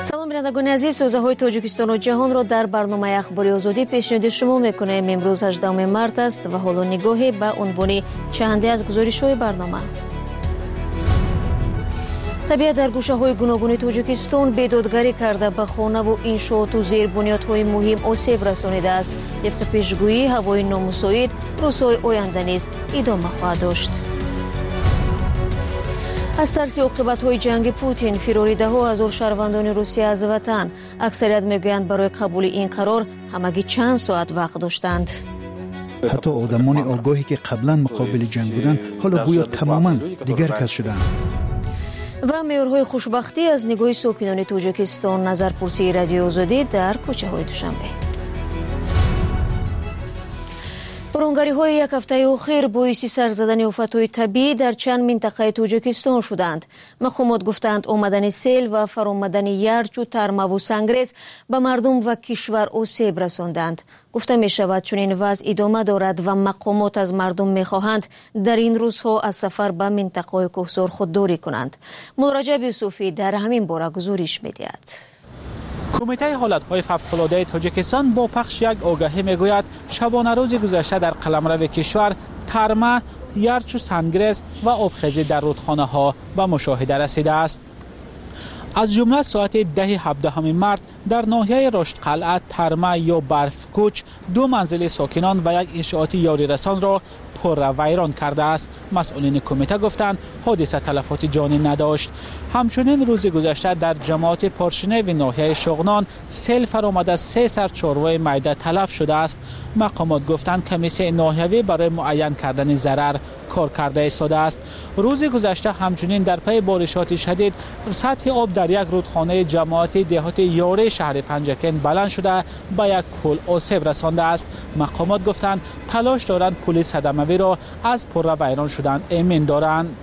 салом бинандагони азиз, сӯзаҳои тоҷикистону ҷаҳонро дар барномаи ахбори озодӣ пешниҳоди шумо мекунем. Имрӯз 18 март аст ва ҳоло нигоҳе ба унвони чанде аз гузоришҳои барнома. табиат дар гӯшаҳои гуногуни Тоҷикистон бедодгарӣ карда ба хонаву иншооту зербунёдҳои муҳим осеб расонидааст. тибқи пешгӯӣ, ҳавои номусоид рӯзҳои оянда низ идома хоҳад дошт. аз тарси оқибатҳои ҷанги Путин фирори даҳо ҳазор шаҳрвандони Русия аз ватан. аксарият мегӯянд барои қабули ин қарор ҳамагӣ чанд соат вақт доштанд. ҳатто одамони огоҳе ки қаблан муқобили ҷанг буданд ҳоло гӯё тамоман дигар кас шуданд. ва меъёрҳои хушбахтӣ аз нигоҳи сокинони Тоҷикистон. назарпурсии радиои озодӣ дар кӯчаҳои Душанбе. боронгариҳои як ҳафтаи охир боиси сар задани офатҳои табиӣ дар чанд минтақаи Тоҷикистон шуданд. мақомот гуфтанд омадани сел ва фаромадани ярчу тармаву сангрез ба мардум ва кишвар осеб расонданд. гуфта мешавад чунин вазъ идома дорад ва мақомот аз мардум мехоҳанд дар ин рӯзҳо аз сафар ба минтақаҳои кӯҳсор худдорӣ кунанд. мулраҷаб Юсуфӣ дар ҳамин бора гузориш медиҳад. کمیته حالتهای فوق‌العاده تاجیکستان با پخش یک آگهی میگوید شبانه روز گذشته در قلمرو کشور ترمه، یرچ و سنگرز و آبخیزی در رودخانه ها به مشاهده رسیده است. از جمله ساعت 10-17 مارس در ناحیه رشد قلعه ترمه یا برف کوچ 2 منزل ساکنان و یک انشاءات یاری رسان را پر ویران کرده است. مسئولین کمیته گفتند حادثه تلفات جانی نداشت. همچنین روز گذشته در جماعت پارشنه و ناحیه شغنان سیل فرآمده 3 سر چاروای میده تلف شده است. مقامات گفتند کمیسیون ناحیوی برای معین کردن ضرر کار کرده ایستاده است. روز گذشته همچنین در پی بارشات شدید سطح آب در یک رودخانه جماعت دهات یاره شهر پنجکن بلند شده به یک پل آسیب رسانده است. مقامات گفتند تلاش دارند پل صدموی را از پر ویران شدن ایمن دارند.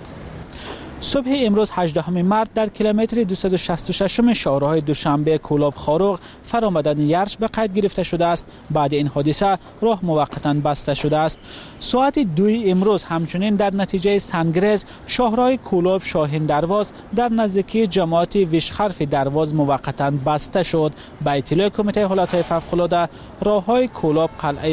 صبح امروز 18 مارس در کیلومتر 266 شاهراه دوشنبه کولاب خاروق فرآمدن یرچ به قید گرفته شده است. بعد این حادثه راه موقتا بسته شده است. ساعت 2 امروز همچنین در نتیجه سنگرز شاهراه کولاب شاهین درواز در نزدیکی جماعت ویشخرف درواز موقتا بسته شد. با اطلاع کمیته حالتهای فوق‌العاده راههای کولاب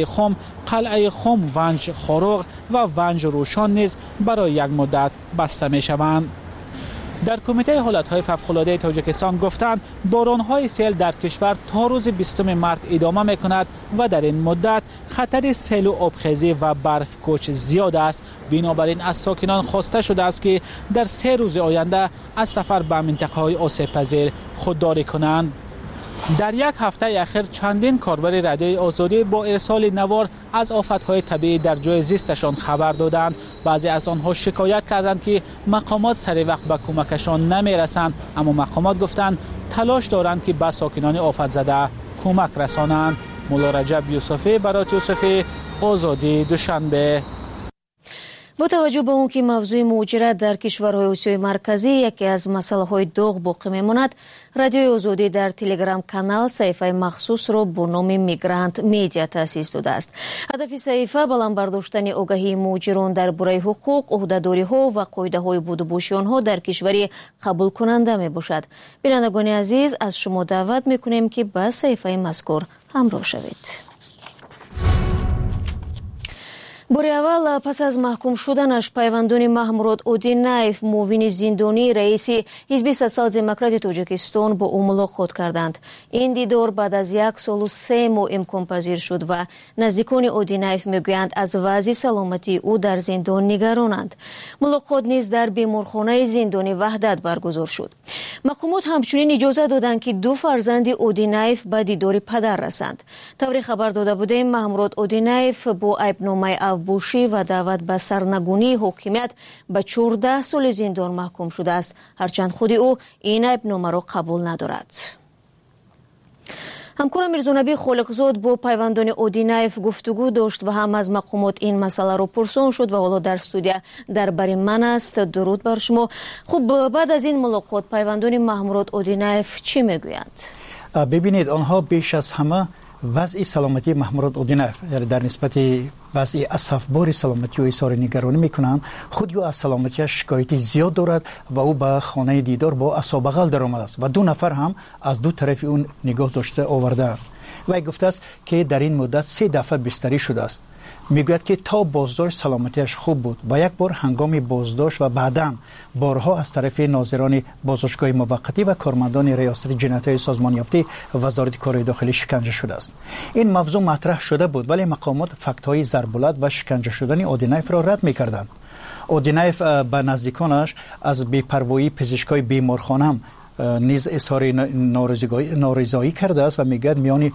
قلعه خم ونج خاروق و ونج روشان نیز برای یک مدت بسته می شوند. در کمیته حالتهای فوق‌العاده تاجیکستان گفتند بارانهای سیل در کشور تا روز 20 مارس ادامه میکند و در این مدت خطر سیل و آبخیزی و برف کوچ زیاد است. بنابراین از ساکنان خواسته شده است که در 3 روز آینده از سفر به منطقه‌های آسیب پذیر خودداری کنند. در یک هفته اخیر چندین کاربر رادیوی آزادی با ارسال نوار از آفت‌های طبیعی در جای زیستشان خبر دادند. بعضی از آنها شکایت کردند که مقامات سر وقت به کمکشان نمی‌رسند، اما مقامات گفتند تلاش دارند که به ساکنان آفت زده کمک رسانند. مولارجب یوسفی برای یوسفی آزادی دوشنبه. با توجه به اون که موضوع مهاجرت در کشورهای آسیای مرکزی یکی از مسائل داغ باقی میماند، رادیوی آزادی در تلگرام کانال صفحه مخصوص را با نام میگرانت میدیا تأسیس داده است. هدف صفحه بلند برداشتن آگاهی مهاجران درباره حقوق، عهده‌داری‌ها و قاعده‌های بود و باشی آنها در کشوری قبول کننده میباشد. بینندگان عزیز، از شما دعوت میکنیم که با صفحه مذکور همراه شوید. باری اول پس از محکوم شدنش پیوندون محمود اودینایف معاون زندانی رئیس حزب سوسیال دموکرات تاجیکستان با او ملاقات کردند. این دیدار بعد از 1 سال و 3 ماه امکان پذیر شد و نزدیکان اودینایف میگویند از وضع سلامتی او در زندان نگرانند. ملاقات نیز در بیمارخانه زندانی وحدت برگزار شد. مقامات همچنین اجازه دادند که 2 فرزند اودینایف به دیدار پدر رسند. طوری خبر داده بودیم محمود اودینایف با عیب‌نامه بوشی و دعوت به سرنگونی حاکمیت به 14 سال زندان محکوم شده است، هرچند خود او این عیب‌نامه را قبول ندارد. همکارم میرزانبی خالقزاد با پیوندان اودینایف گفتگو داشت و هم از مقامات این مسئله را پرسان شد و حالا در استودیو درباره من است. درود بر شما. خب بعد از این ملاقات پیوندان محمود اودینایف چی میگویند؟ ببینید آنها بیش از همه وضع سلامتی محمود اودینایف در نسبت وضع اسفبار سلامتی و اظهار نگرانی میکنند. خود او از سلامتیش شکایتی زیاد دارد و او به خانه دیدار با عصا بغل در آمده است و 2 نفر هم از دو طرف اون نگاه داشته آورده. و گفته است که در این مدت 3 دفعه بستری شده است. میگوید که تا بازداشت سلامتیش خوب بود و یک بار هنگام بازداشت و بعداً بارها از طرف ناظران بازداشتگاه موقتی و کارمندان ریاست جنایت‌های سازمان یافته وزارت کار داخلی شکنجه شده است. این موضوع مطرح شده بود ولی مقامات فکت‌های ضرب‌العضو و شکنجه شدن اودینایف را رد می‌کردند. اودینایف به نزدیکانش از بی‌پروایی پزشکای بیمارخانه هم نیز اظهار نارضایی کرده است و میگوید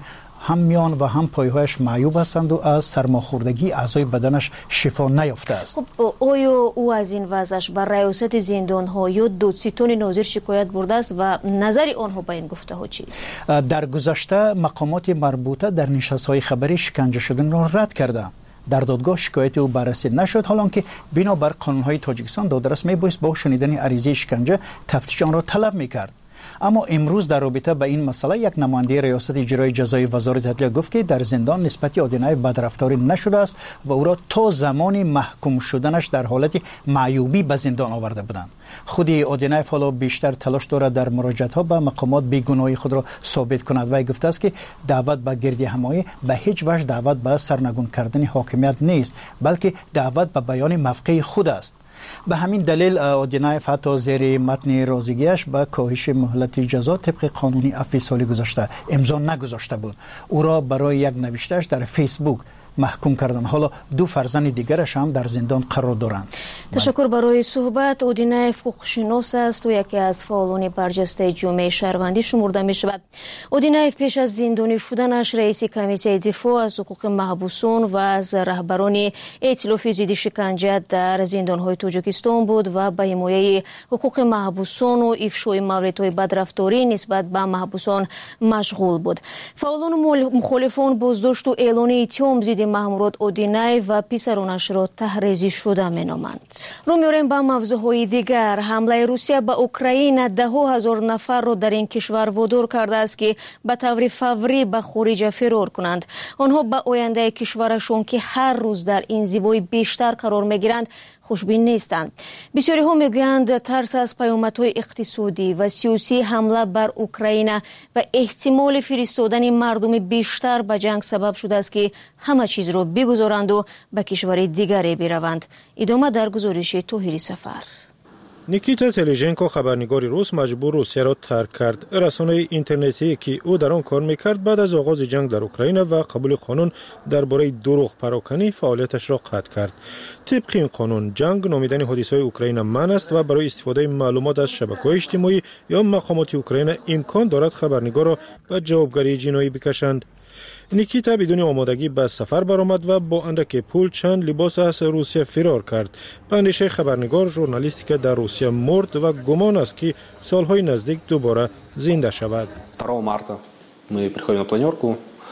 میان و هم پایهایش معیوب هستند و از سرماخوردگی اعضای بدنش شفا نیافته است. خب آیا او از این وضعش بر ریاست زندان‌ها یا دادستان ناظر شکایت برده است و نظر آنها به این گفته‌ها چیست؟ در گذشته مقامات مربوطه در نشست‌های خبری شکنجه شدن را رد کردند. در دادگاه شکایت او بررسی نشد، حالان که بنابر قانون‌های تاجیکستان دادرس میبایست با شنیدن عریضه شکنجه تفتیش آن را طلب میکرد. اما امروز در رابطه با این مسئله یک نماینده ریاست اجرای جزای وزارت عدلیه گفت که در زندان نسبت اودینایف بدرفتاری نشده است و او را تا زمان محکوم شدنش در حالت معیوبی به زندان آورده بودند. خود اودینایف حالا بیشتر تلاش دارد در مراجعت‌ها به مقامات بیگناهی خود را ثابت کند و گفته است که دعوت به گردی همایی به هیچ وجه دعوت به سرنگون کردن حاکمیت نیست، بلکه دعوت به بیان موقع خود است. به همین دلیل اودینایف حتی زیر متن رازیگیش به کاهش مهلت جزا طبق قانونی عفو سال گذشته امضا نگذاشته بود. او را برای یک نوشتهش در فیسبوک محکوم کردن. حالا 2 فرزند دیگرش هم در زندان قرار دارند. تشکر برای صحبت. اودینایف حقوقشناس است و یکی از فعالان برجسته جامعه شهروندی شمرده می شود. اودینایف پیش از زندانی شدنش رئیس کمیته دفاع از حقوق محبوسان و از رهبران ائتلاف ضد شکنجه در زندان‌های تاجیکستان بود و به حمایت حقوق محبوسان و افشای موردهای بدرفتاری نسبت به محبوسان مشغول بود. فعالان مخالفان بازداشت و اعلان اتهام ضد محمود اودینایف و پسرانش را تحریزی شده مینامند. رو میاریم به موضوعهای دیگر. حمله روسیه به اوکراین 10,000 نفر را در این کشور وادار کرده است که به طور فوری به خارج فرار کنند. آنها به آینده کشورشون که هر روز در انزوای بیشتر قرار میگیرند خوشبین نیستند. بسیاری ها میگویند ترس از پیامدهای اقتصادی و سیاسی حمله بر اوکراین و احتمال فرستادن مردم بیشتر به جنگ سبب شده است که همه چیز را بگذارند و به کشور دیگری بروند. ادامه در گزارش طاهری سفر. نیکیتا تلیژنکو خبرنگار روس مجبور روسیه را ترک کرد. رسانه اینترنتی که او در آن کار میکرد بعد از آغاز جنگ در اوکراین و قبول قانون درباره دروغ پراکنی فعالیتش را قطع کرد. طبق این قانون جنگ نامیدن حادثه‌های اوکراین منع است و برای استفاده معلومات از شبکه‌های اجتماعی یا مقامات اوکراین امکان دارد خبرنگار را به جوابگری جنایی بکشند. نیکیتا بدون آمادگی به سفر برآمد و با اندک پول چند لباس از روسیه فرار کرد. به اندیشه خبرنگار ژورنالیستی که در روسیه مرد و گمان است که سالهای نزدیک دوباره زنده شود. 2 марта мы приходим на планерку.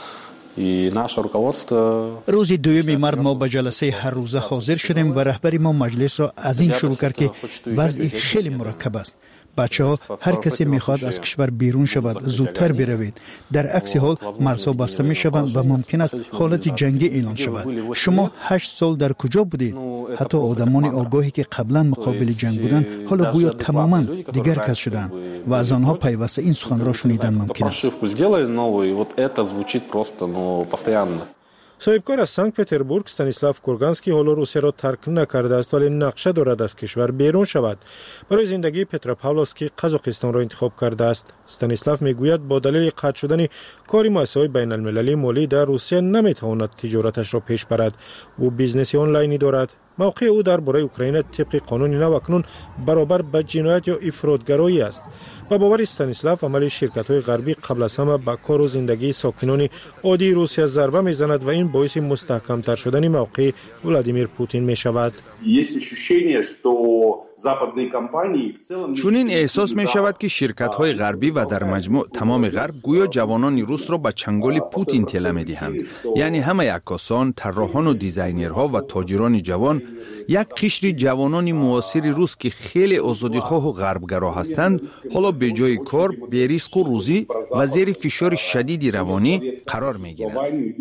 روز 2 مارس ما به جلسه هر روزه حاضر شدیم و رهبر ما مجلس را از این شروع کرد که وضع خیلی مرکب است. بچه‌ها هر کسی میخواد از کشور بیرون شود، زودتر بروید. در عکس حال مرزها بسته میشوند و ممکن است حالت جنگی اعلان شود. شما 8 سال در کجا بودید؟ حتی آدمان آگاهی که قبلا مقابل جنگ بودند حالا گویا تماما دیگر کس شدند و از آنها پیوسته این سخن را شنیدن ممکن است. صاحبکار از سنت پتربورگ استانیسلاف کورگانسکی حالا روسیه را ترک نکرده است ولی نقشه دارد از کشور بیرون شود. برای زندگی پتروپاولوسکی قزاقستان را انتخاب کرده است. استانیسلاف میگوید با دلیل قطع شدن کاری مؤسسه‌های بین المللی مالی در روسیه نمیتواند تجارتش را پیش برد. او بیزنس آنلاینی دارد. موقع او درباره اوکراین طبق قانون نو اکنون برابر به جنایت یا افراطگرایی است. و باور استانیسلاف عمل شرکت‌های غربی قبل از همه به کار و زندگی ساکنان عادی روسیه ضربه میزند و این باعث مستحکم‌تر شدن موقع ولادیمیر پوتین میشود. چونین احساس می شود که شرکت های غربی و در مجموع تمام غرب گویا جوانان روس را به چنگال پوتین تله می دهند. یعنی همه عکاسان، طراحان و دیزاینرها و تاجران جوان یک قشر جوانان معاصر روس که خیلی آزادیخواه و غربگرا هستند، حالا به جای کار، به ریسک و روزی و زیر فشار شدید روانی قرار می گیرند.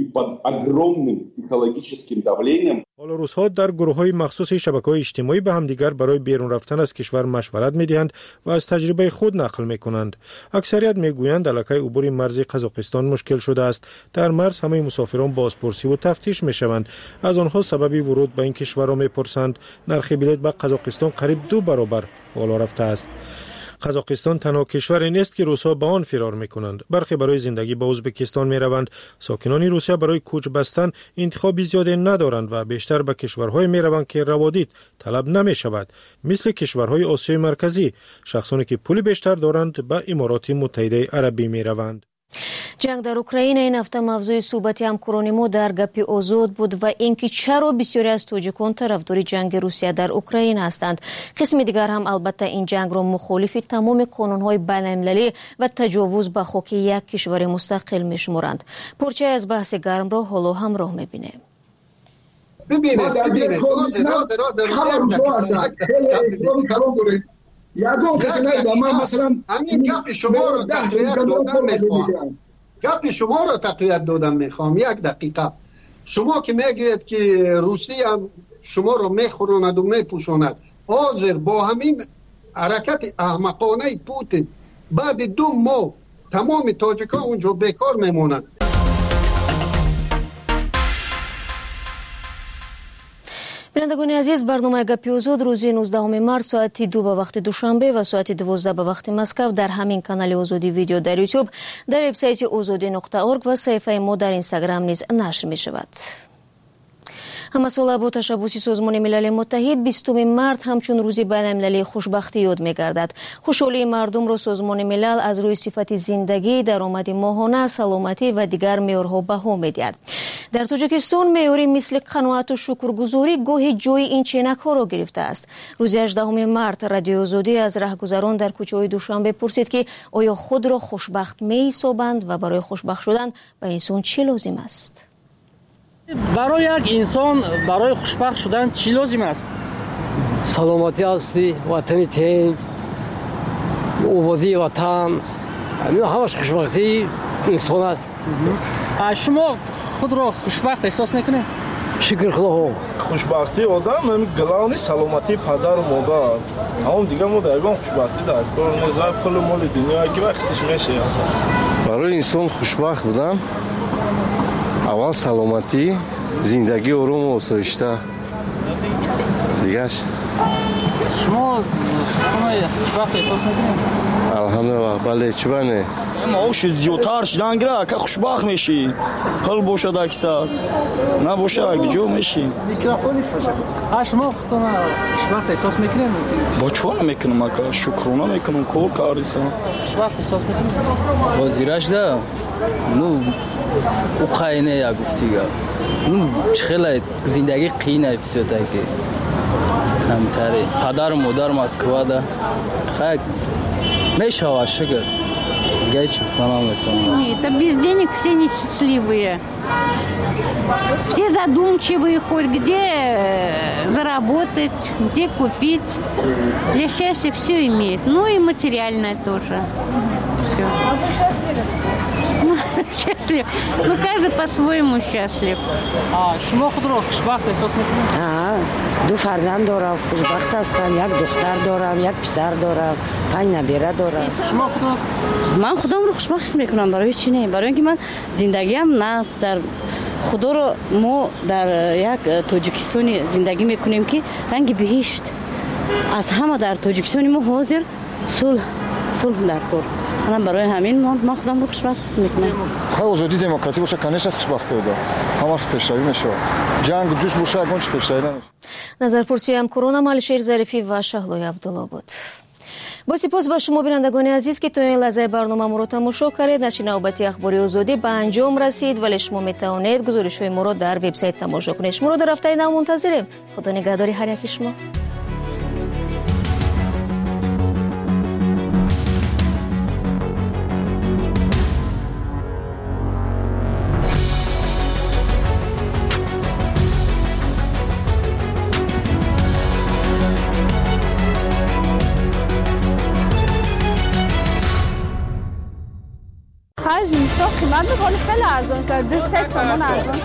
حالا روزها در گروه‌های مخصوص شبکه‌های اجتماعی به همدیگر برای بیرون رفتن از کشور مشورت می‌دهند و از تجربه خود نقل می‌کنند. اکثریت می‌گویند علاقه عبور مرز قزاقستان مشکل شده است. در مرز همه مسافران بازپرسی و تفتیش می‌شوند. از آنها سبب ورود به این کشور را می‌پرسند. نرخ بلیط به قزاقستان قریب 2 برابر بالا رفته است. قزاقستان تنها کشوری نیست که روس‌ها به آن فرار می‌کنند. برخی برای زندگی به ازبکستان می‌روند. ساکنان روسیه برای کوچ بستن انتخابی زیادی ندارند و بیشتر به کشورهای می‌روند که روادید طلب نمی‌شود، مثل کشورهای آسیای مرکزی. شخصانی که پول بیشتر دارند به امارات متحده عربی می‌روند. جنگ در اوکراین این هفته موضوع صحبت همکاران ما در گپ آزاد بود و اینکه چرا بسیاری از تاجیکان طرفدار جنگ روسیه در اوکراین هستند. قسم دیگر هم البته این جنگ را مخالف تمام قانون‌های بین‌المللی و تجاوز به خاک یک کشور مستقل می‌شمارند. پرچه از بحث گرم را حالا همراه می‌بینیم. همین گپ شما رو تقویت دادم میخوام. یک دقیقه شما که میگید که روسیه شما رو میخوراند و میپوشاند، حاضر با همین حرکت احمقانه پوتین بعد 2 ماه تمام تاجیکان اونجا بیکار میمونند. بینندگان عزیز، برنامه گپی آزاد روز 19 مارس ساعت 2 به وقت دوشنبه و ساعت 12 به وقت مسکو در همین کانال آزادی ویدیو در یوتیوب، در وبسایت azodi.org و صفحه ما در اینستاگرام نیز نشر می شود. همساله با تشبوس سازمان ملل متحد 20 مارس همچون روز بین‌المللی خوشبختی یاد می‌گردد. خوشحالی مردم را سازمان ملل از روی صفت زندگی، درآمد ماهانه، سلامتی و دیگر معیارها بها می‌دهد. در تاجیکستان معیاری مثل قناعت و شکرگزاری گاهی جای این چینک‌ها را گرفته است. روز 18 مارس رادیو آزادی از راهگذران در کوچه‌های دوشنبه پرسید که آیا خود را خوشبخت می‌حسابند و برای خوشبخت شدن به انسان چه لازم است؟ برای یک انسان برای خوشبخت شدن چی لازم است؟ سلامتی هستی، وطنی تنگ، آبادی وطن، همش خوشبختی انسان است. شما خود را خوشبخت احساس میکنید؟ شکر خدا. خوشبختی آدم همین گلانی سلامتی پدر و مادر، همون دیگه ما دایما خوشبختی داریم. نزار کل مال دنیا که وقتش میشه. برای انسان خوشبخت بودن اول سلامتی، زندگی آروم و آسایشته دیگهش. شما خوشبخت احساس میکنید؟ الحمدلله. بله چی بانه؟ ما شد زیادتر شدن گره که خوشبخت میشی. حال باشد اکثر نباشه اگه جو میشی. شما خوشبخت احساس میکنید؟ با چون میکنم اکا شکرونه میکنم کار کاریسم. خوشبخت احساس میکنید؟ بازیرش ده نو او قاینه یا گفتیگه نو خیلی زندگی قینه بسیده که همتره پدر و مادر مسکوا ده خیلی میشه و شکر گای چه کنم میکنم. Это без денег все несчастливые. Все задумчивые, хоть где заработать, где купить. Для счастья все имеет. Ну и материальное тоже. Все. Счастлив. Ну, каждый по-своему счастлив. شما خود را خوشبخت احساس میکنید؟ 2 فرزند دارم، خوشبخت هستم. 1 دختر دارم، 1 پسر دارم، 5 نبیره دارم. شما خود من خودم رو خوشبخت میکنم. برای چی نه؟ برای اینکه من زندگیم نه در خدا رو ما در یک تاجیکستان زندگی میکنیم که رنگ بهشت. از همه در تاجیکستان ما حاضر صلح در کار. من برای همین من خودم رو خوشبخت میکنم. خواهی آزادی دموکراسی باشه کنیش خوشبختی بوده. همش پیشروی میشه. جنگ جوش باشه اگرچه پیشروی نمیشه. نظرپرسی همکاران مالشیر ظریفی و شهلای عبدالله بود. با سپاس به شما بینندگان عزیز که تا این لحظه برنامه ما را تماشا کردید. نشر نوبتی اخباری آزادی به انجام رسید، ولی شما میتوانید گزارش‌های ما را در وبسایت تماشا کنید. شما را در هفته نو منتظریم. خدا نگهداری هر یک شما. خرج اینستا قیمت میکنه خیلی ارزان شد 2-3 تومان ارزان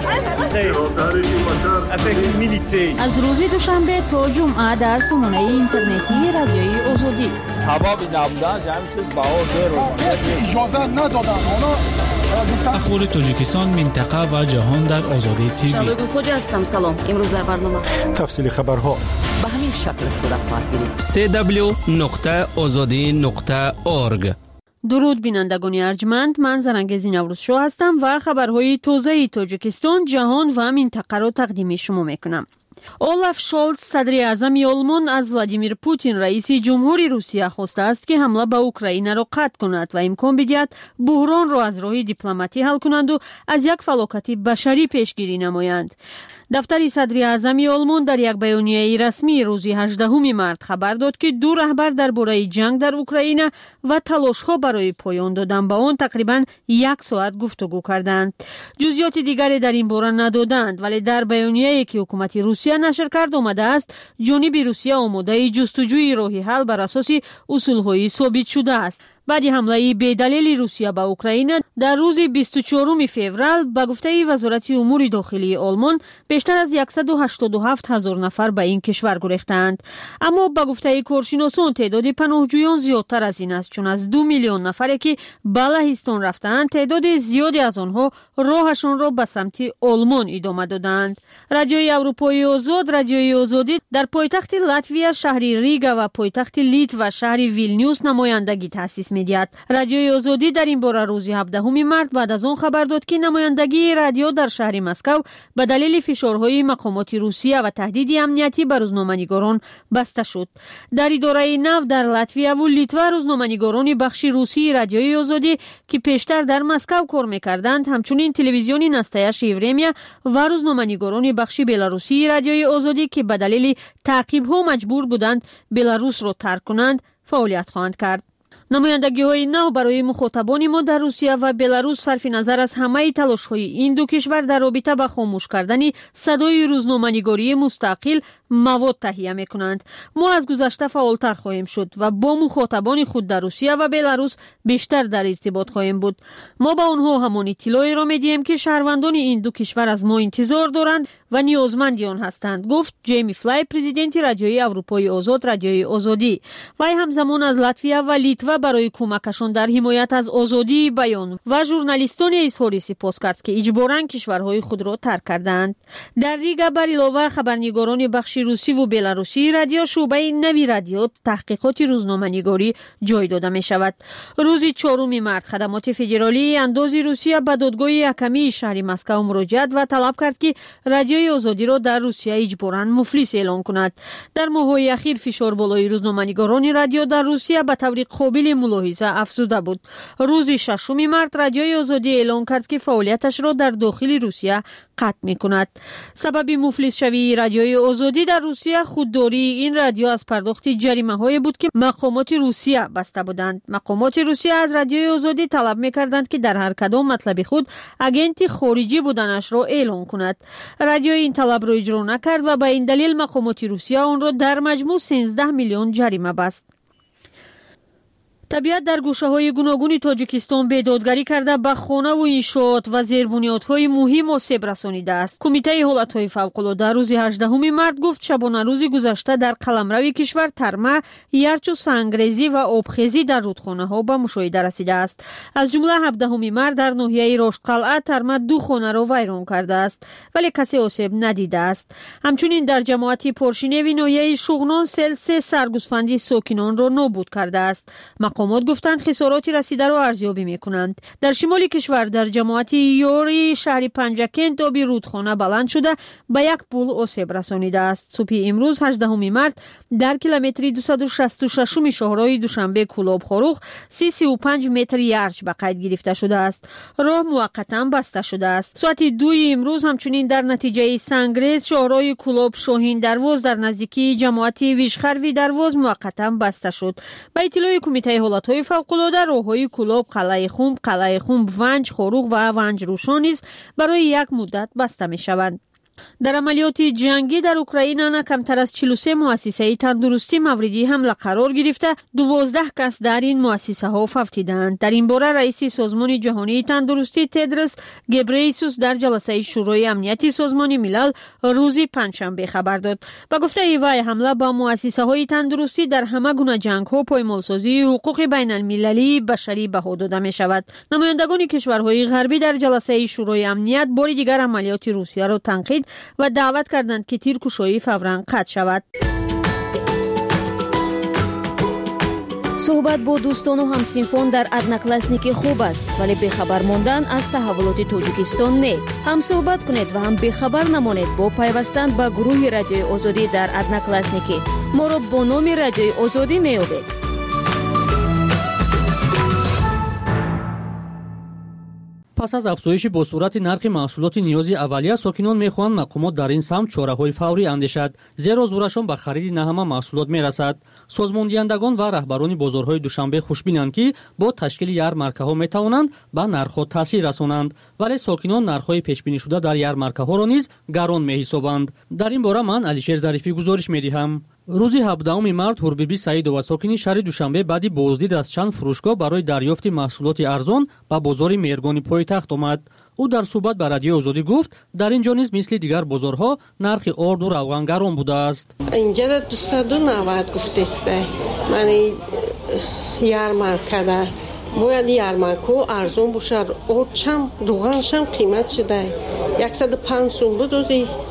شد. از روز دوشنبه تا جمعه در سامانه اینترنتی رادیوی آزادی حبابی نبودن همین چیز بهار اجازه ندادن اخبار تاجیکستان، منطقه و جهان در آزادی تیوی. شبگل خوجه هستم. سلام. امروز در برنامه تفصیل خبرها به همین شکل صورت خواهد گرفت. www.azadi.org. درود بینندگان ارجمند، من زرنگزی نوروز شو هستم و خبرهای تازه تاجیکستان، جهان و منطقه را تقدیم شما میکنم. اولاف شولز صدر اعظم آلمان از ولادیمیر پوتین رئیس جمهوری روسیه خواسته است که حمله به اوکراین را قطع کند و امکان بدهد بحران را از راه دیپلماتی حل کنند و از یک فلاکت بشری پیشگیری نمایند. دفتر صدر اعظم آلمان در یک بیانیه رسمی روز 18 مارس خبر داد که دو رهبر درباره جنگ در اوکراین و تلاش‌ها برای پایان دادن به آن تقریباً 1 ساعت گفتگو کردند. جزئیات دیگری در این باره ندادند، ولی در بیانیه‌ای که حکومت روسیه نشر کرد آمده است جانب روسیه آماده جستجوی راه حل بر اساس اصول‌های ثابت شده است. بعد حمله بی‌دلیل روسیه به اوکراین در روز 24 فوریه به گفته وزارت امور داخلی آلمان بیشتر از 187,000 نفر به این کشور گریختند. اما به گفته کارشناسان تعداد پناهجویان زیادتر از این است، چون از 2 میلیون نفری که به لهستان رفتند تعداد زیادی از آنها راهشان را به سمت آلمان ادامه دادند. رادیوی اروپایی آزاد، رادیوی آزادی در پایتخت لاتویا شهر ریگا و پایتخت لیتوا شهر ویلنیوس نمایندگی تأسیس می‌دهد. رادیوی آزادی در این باره روز 17 مارس بعد از آن خبر داد که نمایندگی رادیو در شهر مسکو به دلیل فشارهای مقامات روسیه و تهدید امنیتی به روزنامه‌نگاران بسته شد. در اداره نو در لاتویا و لیتوا روزنامه‌نگاران بخش روسی رادیوی آزادی که پیشتر در مسکو کار می‌کردند، همچنین تلویزیون نستایش ورمیا و روزنامه‌نگاران بخش بلاروسی رادیوی آزادی که به دلیل تعقیب‌ها مجبور بودند بلاروس را ترک کنند، فعالیت خواهند کرد. نمایندگی‌های نو برای مخاطبان ما در روسیه و بلاروس صرف نظر از همه تلاش‌های این دو کشور در رابطه با خاموش کردن صدای روزنامه‌نگاری مستقل مواد تهیه می‌کنند. ما از گذشته فعالتر خواهیم شد و با مخاطبان خود در روسیه و بلاروس بیشتر در ارتباط خواهیم بود. ما با آنها همان اطلاعی را می‌دهیم که شهروندان این دو کشور از ما انتظار دارند و نیازمند آن هستند، گفت جیمی فلای، پرزیدنت رادیوی اروپایی آزاد، رادیوی آزادی. وی همزمان از لاتویا و لیتوا برای کمکشان در حمایت از آزادی بیان و ژورنالیستان اظهار سپاس کرد که اجباراً کشورهای خود را ترک کردند. در ریگا بر علاوه خبرنگاران بخش روسی و بلاروسی رادیو شعبه نوی رادیو تحقیقات روزنامه‌نگاری جای داده می شود. روز 4 مارس خدمات فدرالی اندازی روسیه به دادگاه یکمی شهر مسکو مراجعت و طلب کرد که رادیوی آزادی را در روسیه اجباراً مفلس اعلام کند. در ماه‌های اخیر فشار بالای روزنامه‌نگاران رادیو در روسیه به طور قابل ملاحظه افزوده بود. روز 6 مارس رادیوی آزادی اعلام کرد که فعالیتش را در داخل روسیه قطع می‌کند. سبب مفلس شوی رادیوی آزادی در روسیه خودداری این رادیو از پرداخت جریمه‌هایی بود که مقامات روسیه بسته بودند. مقامات روسیه از رادیوی آزادی طلب می‌کردند که در هر کدام مطلب خود اگنت خارجی بودنش را اعلام کند. رادیو این طلب را اجرا نکرد و به این دلیل مقامات روسیه آن را در مجموع 13 میلیون جریمه بست. طبیعت در گوشه‌های گوناگون تاجیکستان بیدادگری کرده به خانه و انشاءات و زیربنیادهای مهم آسیب رسانیده است. کمیته حالت‌های فوق‌العاده روز 18 مارس گفت شبانه روز گذشته در قلمرو کشور ترمه، یرچ و سنگریزی و آبخیزی در رودخانه‌ها به مشاهده رسیده است. از جمله 17 مارس در ناحیه رشتقلعه ترمه 2 خانه را ویران کرده است، ولی کسی آسیب ندیده است. همچنین در جماعت پرشینوی ناحیه شغنان سیل 3 سرگوسفندی ساکنان را نابود کرده است. مقامات گفتند خساراتی رسیده را ارزیابی می‌کنند. در شمال کشور در جماعت یوری شهر پنجکند آب رودخانه بلند شده به یک پل آسیب رسانیده است. صبح امروز 18 مارس در کیلومتر 266 شاهراه دوشنبه کلاب خاروخ 35 متر یرچ به قید گرفته شده است. راه موقتا بسته شده است. ساعت 2 امروز همچنین در نتیجه سنگریز شاهراه کلاب شاهین درواز در نزدیکی جماعت ویشخروی درواز موقتا بسته شد. به اطلاع کمیته حالت‌های فوق‌العاده راه‌های کلاب، قلعه خنب، ونج، خاروخ و ونج روشان نیز برای یک مدت بسته می‌شوند. در عملیات جنگی در اوکراین کمتر از 43 مؤسسه تندرستی موردی حمله قرار گرفته 12 کس در این مؤسسه ها فوتیدند. در این باره رئیس سازمان جهانی تندرستی تدرس گبریسوس در جلسه شورای امنیتی سازمان ملل روز پنجشنبه خبر داد. با گفته وی حمله با مؤسسه های تندرستی در همه گونه جنگ ها پایمالسازی حقوق بین المللی بشری بها داده می شود. نمایندگان کشورهای غربی در جلسه شورای امنیت بار دیگر عملیات روسیه را تنقید و دعوت کردند که تیرکشایی فوراً قطع شود. صحبت با دوستان و همسینفان در ادناکلاسنیکی خوب است، ولی بخبر ماندن از تحولات تاجیکستان نه. هم صحبت کنید و هم بخبر نمانید با پیوستن به گروه رادیوی آزادی در ادناکلاسنیکی. ما را با نام رادیوی آزادی می‌یابید. پس از افزایش با صورت نرخ محصولات نیازی اولیه، ساکنان می‌خواهند مقامات در این سمت چاره‌های فوری اندیشد، زیرا زورشان به خرید نه همه محصولات می‌رسد. سازماندهندگان و رهبران بازارهای دوشنبه خوشبینند که با تشکیل یارمارکه‌ها می‌توانند به نرخ‌ها تاثیر رسانند، ولی ساکنان نرخ‌های پیش‌بینی شده در یارمارکه‌ها را نیز گران می‌حسابند. در این باره من علیشیر ظریفی گزارش می‌دهم. روز 17 مارت حوربیبی سعیدова ساکini شهر دوشنبه بعدی بازدید از چند فروشگاه برای دریافت محصولات ارزان به بازار مهرگانی پایتخت آمد. او در صحبت با رادیو آزادی گفت در اینجا نیز مثل دیگر بازارها نرخ آرد و روغن گران بوده است. اینجا 290 گفته است. من یارمارکه در باید یارمارکو ارزان باشه. آرد چم روغنش هم قیمت شده 105 سوم بود،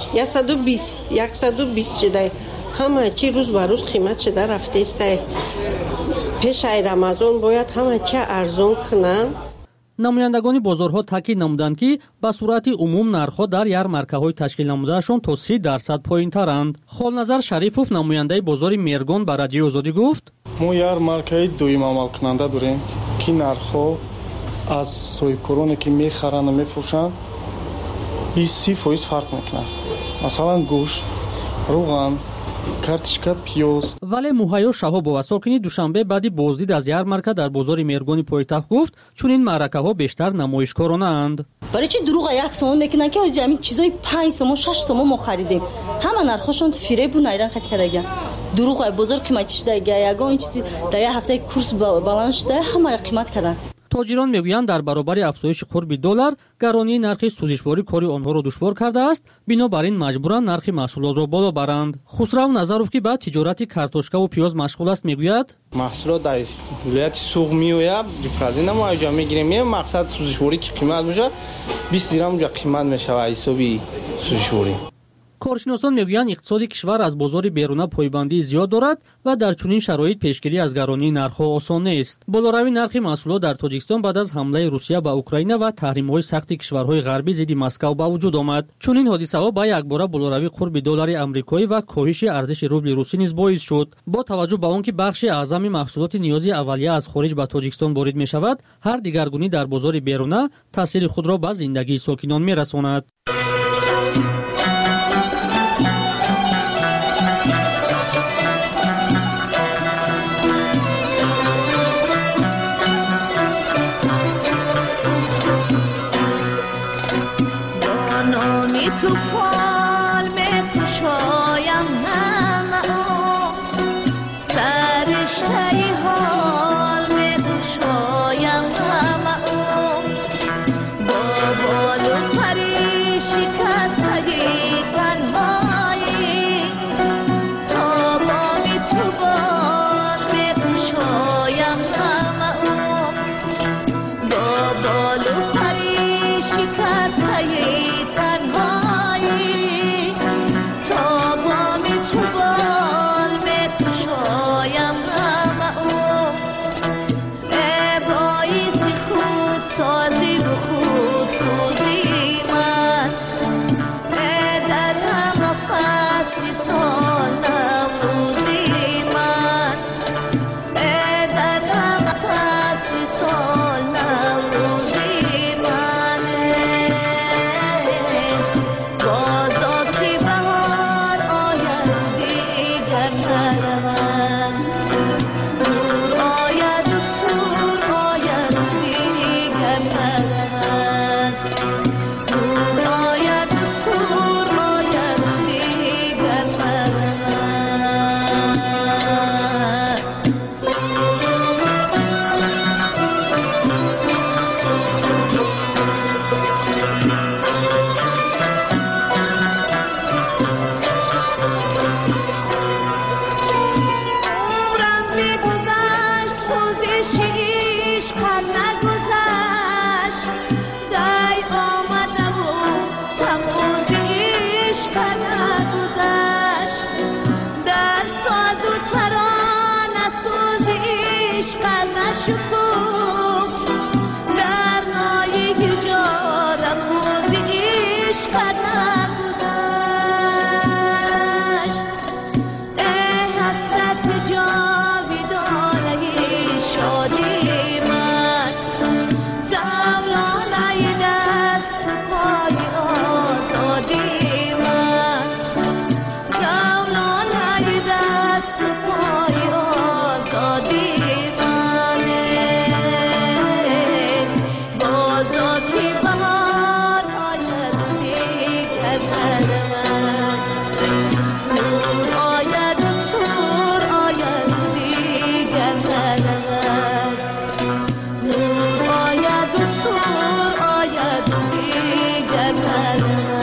120 شده. همه چی روز به روز قیمت شده رفته است. پیش رمضان باید همه چی ارزان کنند. نمایندگان بازارها تاکید نمودند که به صورت عموم نرخ‌ها در یارمارکه‌های تشکیل نموده‌شان تا 30% پایین‌ترند. خالنظر شریفوف نماینده بازار مهرگان به رادیو آزادی گفت: ما یارمارکه‌های دویم عمل کننده داریم که نرخ‌ها از صاحبکارانی که می‌خرند و می‌فروشند 30% فرق می‌کنه. مثلا گوشت، روغن، کارتشکا، پیاز. ولی مهیا شهاب ساکنی دوشنبه بعدی بازدید از یارمارکه در بازار مهرگانی پایتخت گفت چون این معرکه‌ها بیشتر نمایشکارانه اند. برای چی دروغ یک سوم میکنن که همین چیزای 5 سوم 6 سوم ما خریدیم، همه نرخشون فریب و نایران خرید کردن. دروغ بازار قیمتش دیگه یگان این چیزی در یه هفته کورس بالانس شده همه قیمت کردن. تاجران میگویند در برابر افزایش قرب دلار گرانی نرخ سوزشواری کاری آنها را دشوار کرده است، بنابراین مجبورند نرخ محصولات را بالا برند. خسرو نظروف که به تجارت کارتوشکا و پیاز مشغول است میگوید محصولات در ولایت سوق میوید پرزنده ما اینجا میگیریم، مقصد سوزشواری که قیمت باشه 20 درهم اونجا قیمت میشه حسابی سوزشواری. کارشناسان میگویند اقتصاد کشور از بازار بیرونه پایبندی زیاد دارد و در چنین شرایط پیشگیری از گرانی نرخ‌ها آسان نیست. بالاروی نرخ محصولات در تاجیکستان بعد از حمله روسیه به اوکراین و تحریم‌های سخت کشورهای غربی ضد مسکو به وجود آمد. چنین حادثه‌ها با یکباره بالاروی قرب دلار آمریکایی و کاهش ارزش روبل روسی نیز باعث شد. با توجه به آنکه بخش اعظم محصولات نیازی اولیه از خارج به تاجیکستان وارد می‌شود، هر دیگرگونی در بازار بیرونه تاثیر خود را به زندگی ساکنان می‌رساند. تو فال می خوشایم همه او سرشتهی حال می خوشایم همه او با بال و پری شکستگی تنهایی تا بامی تو بال می خوشایم همه او با بال و پری شکستگی تنهایی نگذشت دای آمده و تموز عشق نگذشت در ساز و ترانه سوز عشق نشکفت در نای هجار روز عشق نگذشت ای حسرت جاویدانه شادی من زولانه دست پای آزادی من زولانه دست پای آزادی من بازا که بهار آید و دیگر من نور آید و سور آید و دیگر من نور آید و سور آید و دیگر من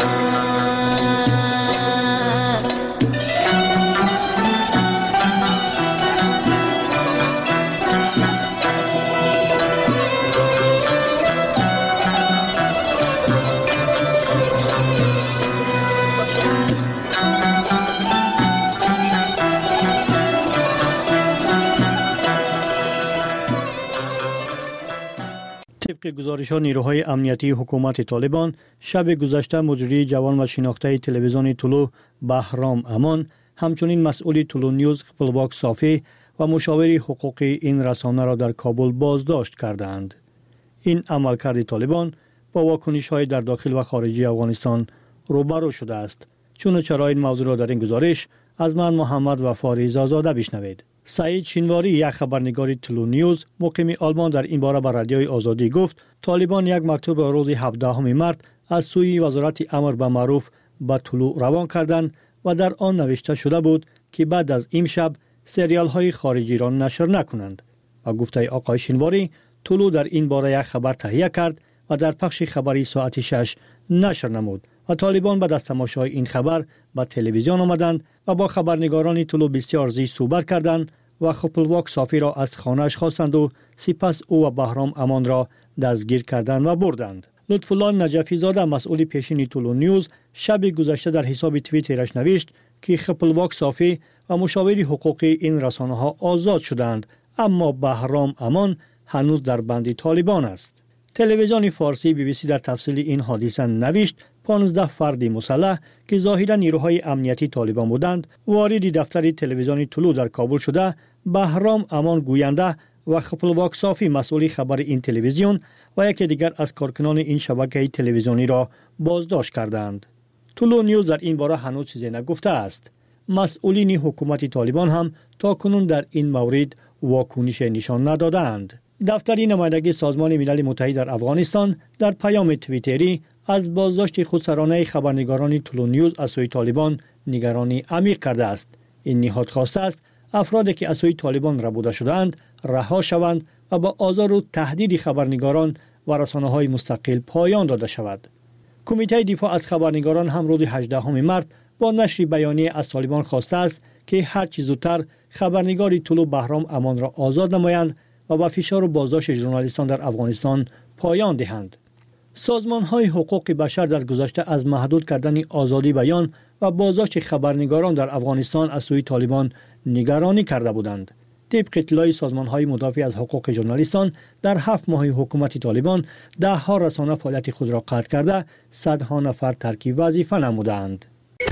طبق گزارش‌ها نیروهای امنیتی حکومت طالبان شب گذشته مجری جوان و شناخته تلویزیون طلوع بهرام امان همچنین مسئول طلوع نیوز خپلواک صافی و مشاور حقوقی این رسانه را در کابل بازداشت کردند. این عملکرد طالبان با واکنش‌های در داخل و خارجی افغانستان روبرو شده است. چون چرا این موضوع را در این گزارش از من محمد وفا زاده بشنوید. سعید شینواری یک خبرنگار طلوع نیوز مقیم آلمان در این باره به رادیوی آزادی گفت طالبان یک مکتوب روز 17 مارس از سوی وزارت امر به معروف به طلوع روان کردند و در آن نوشته شده بود که بعد از امشب سریال های خارجی را نشر نکنند و گفته آقای شینواری طلوع در این باره یک خبر تهیه کرد و در پخش خبری ساعت 6 نشر نمود و طالبان بعد از تماشای این خبر به تلویزیون آمدند و با خبرنگاران طلوع بسیار زیاد صحبت کردند و خپلواک صافی را از خانه‌اش خواستند و سپس او و بهرام امان را دستگیر کردند و بردند. لطفالله نجفی زاده مسئول پیشین طلوع نیوز شب گذشته در حساب توییترش نوشت که خپلواک صافی و مشاور حقوقی این رسانه ها آزاد شدند اما بهرام امان هنوز در بند طالبان است. تلویزیون فارسی BBC در تفصیل این حادثه نوشت 15 فرد مسلح که ظاهرا نیروهای امنیتی طالبان بودند وارد دفتر تلویزیون طلوع در کابل شده بهرام امان گوینده و خپلواک صافی مسئول خبر این تلویزیون و یکی دیگر از کارکنان این شبکه تلویزیونی را بازداشت کردند. طلوع نیوز در این باره هنوز چیزی نگفته است. مسئولین حکومت طالبان هم تا کنون در این مورد واکنش نشان ندادند. دفتر نمایندگی سازمان ملل متحد در افغانستان در پیام توییتری از بازداشت خودسرانه خبرنگاران طلوع نیوز از سوی طالبان نگرانی عمیق کرده است. این نهاد خواسته است افرادی که از سوی طالبان ربوده شدند رها شوند و با آزار و تهدید خبرنگاران و رسانه‌های مستقل پایان داده شود. کمیته دفاع از خبرنگاران هم روز 18 مارس با نشر بیانیه از طالبان خواسته است که هر چه زودتر خبرنگار طلوع بهرام امان را آزاد نمایند و با فشار و بازداشت ژورنالیستان در افغانستان پایان دهند. سازمان‌های حقوق بشر در گذشته از محدود کردن آزادی بیان و بازداشت خبرنگاران در افغانستان از سوی طالبان نگرانی کرده بودند. طبق اطلاع سازمان‌های مدافع از حقوق ژورنالیستان در 7 ماه حکومت طالبان 10 رسانه فعالیت خود را قطع کرده، صدها نفر ترک وظیفه نمودند.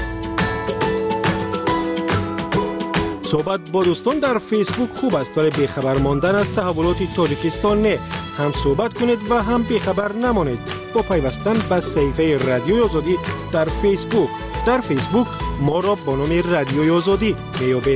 صحبت با دوستان در فیسبوک خوب است ولی بیخبر ماندن از تحولات تاجیکستان نه. هم صحبت کنید و هم بیخبر نمانید با پیوستن به صفحه رادیوی آزادی در فیسبوک. در فیسبوک ما را با نام رادیوی آزادی میابید.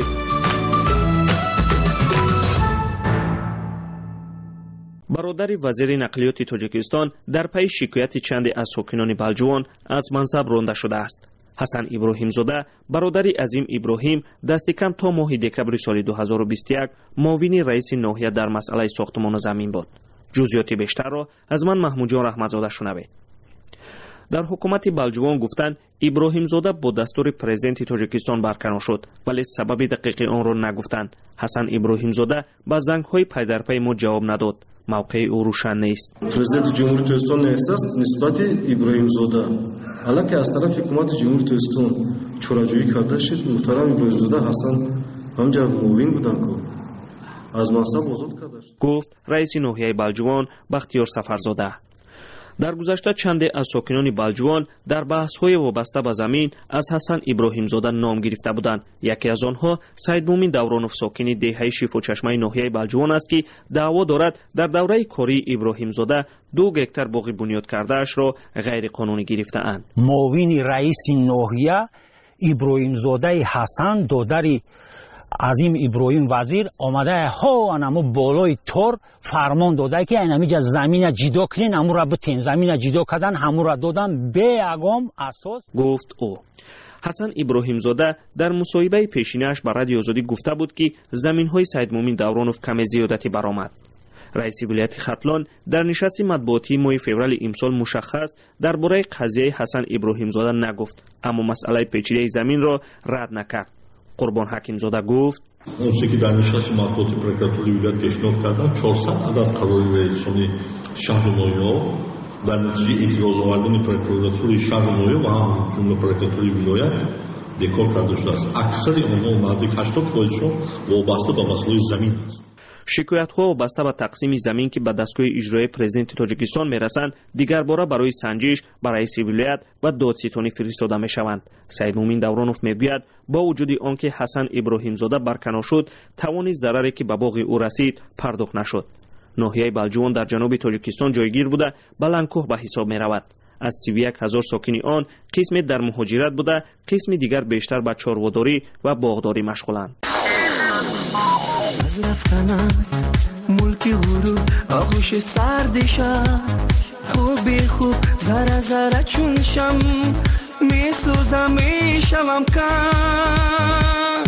برادر وزیر نقلیات تاجیکستان در پی شکایت چند از ساکنان بلجوان از منصب رانده شده است. حسن ابراهیم زاده برادر عظیم ابراهیم دست کم تا ماه دکبر سال 2021 معاون رئیس ناحیه در مسئله ساختمان زمین بود. جزئیات بیشتر را از من محمود جان رحمتزاده شنوید. در حکومت بالجوان گفتند ابراهیم زاده با دستور پرزیدنت تاجیکستان برکنار شد، ولی سبب دقیق آن را نگفتند. حسن ابراهیم زاده با زنگ‌های پی در پی ما جواب نداد. موقع او روشن نیست. پرزیدنت جمهوری تاجیکستان نیست است نسبت ابراهیم زاده حالا که از طرف حکومت جمهوری تاجیکستان چوراجویی کرده شد. محترم ابراهیم زاده حسن همجا موین بودند که از منصب آزاد کرده شد، گفت رئیس ناحیه بالجوان بختیار سفرزاده. در گذشته چند از ساکنان بالجوان در بحث‌های وابسته به زمین از حسن ابراهیم زاده نام گرفته بودند. یکی از آنها سید مومن دورانوف ساکن دهه شیف و چشمه ناحیه بالجوان است که دعوا دارد در دوره کاری ابراهیم زاده 2 گکتر باغ بنیاد کرده‌اش را غیر قانونی گرفته‌اند. معاون رئیس ناحیه ابراهیم زاده حسن دادری عظیم ابراهیم وزیر آمده ها انمو بالای تور فرمان داده که اینمیجا زمین جدا کنین همو را بتین زمین جدا کردن همو را دادن به اقام اساس، گفت او. حسن ابراهیم زاده در مصاحبه پیشینش با رادیو آزادی گفته بود که زمین‌های سید مومن دورانوف کم زیادتی برآمد. رئیس ولایت ختلان در نشست مطبوعاتی ماه فوریه امسال مشخص درباره قضیه حسن ابراهیم زاده نگفت، اما مسئله پیچیده زمین را رد نکرد. قربان حکیم زاده گفت اونچه که در نشست مطبوعاتی پرکراتوری ولایت پیشنهاد کردن 400 عدد قراری رئیسان شهر نویا در نتیجه اعتراض آوردن پرکراتوری شهر نویا و هم جمله پرکراتوری ولایت دکار کرده شده است. اکثر آنها نزدیک 80%شون وابسته به مسئله زمین است. شکایت‌ها وابسته به تقسیم زمین که به دستگاه اجرایی پرزیدنت تاجیکستان میرسند دیگر باره برای سنجش به رئیس ولایت و دادستانی فرستاده میشوند. سید مومن دورانوف میگوید با وجود آنکه حسن ابراهیم زاده برکنار شد توان ضرری که به باغ او رسید پرداخت نشد. ناحیه بالجوان در جنوب تاجیکستان جایگیر بوده بلندکوه به حساب میرود. از 31,000 ساکنی آن قسمی در مهاجرت بوده، قسمی دیگر بیشتر به چارواداری و باغداری مشغولند. از رفتنت ملک غروب آغوش سردشم خوبی خوب ذره ذره چون شم میسوزم میشوم کم.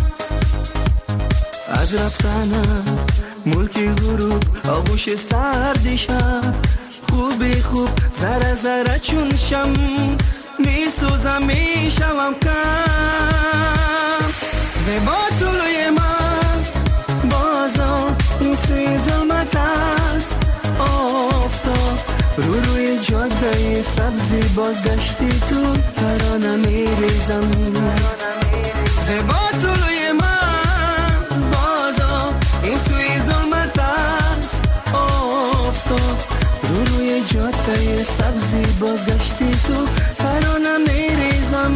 از رفتنت ملک غروب آغوش سردشم خوبی خوب ذره ذره چون شم میسوزم میشوم کم. زیبا طلوی من بازا این سوی ظلمت است آفتاب روی جاده سبزی بازگشتی تو ترانه میریزم. زیبا طلوی من بازا این سوی ظلمت است آفتاب روی جاده سبزی بازگشتی تو ترانه میریزم.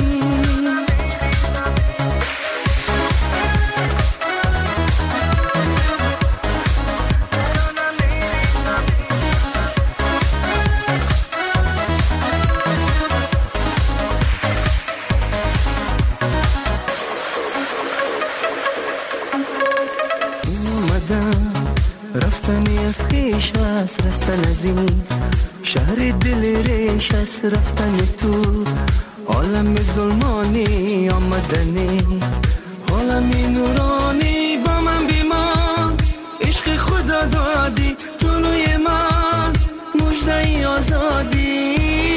رفتنی از خیش است رستن از این شهر دل ریش است رفتن تو عالم ظلمانی آمدنی عالمی نورانی با من بیمان عشق خدا دادی طلوی من مژده آزادی.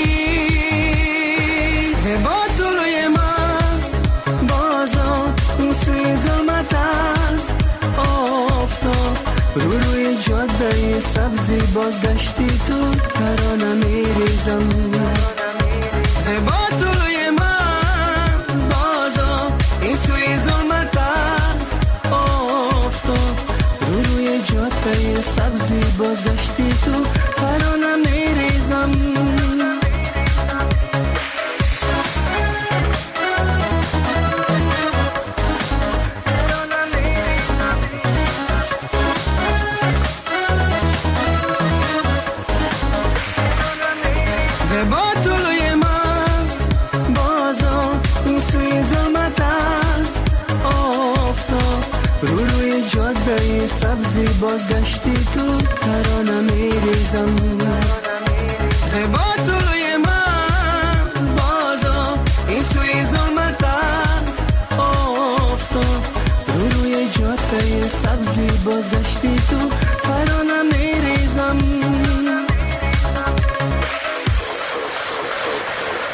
زیبا طلوی من بازا این سوی ظلمت است آفتاب روی جاده سبزی بازگشتی تو ترانه میریزم. زیبا طلوی من بازا این سوی ظلمت است آفتاب روی جاده سبزی بازگشتی تو ترانه میریزم. زیبا طلوی من بازا این سوی ظلمت است آفتاب روی جاده سبزی بازگشتی تو ترانه میریزم. زیبا طلوی من بازا این سوی ظلمت است آفتاب روی جاده سبزی بازگشتی تو ترانه میریزم.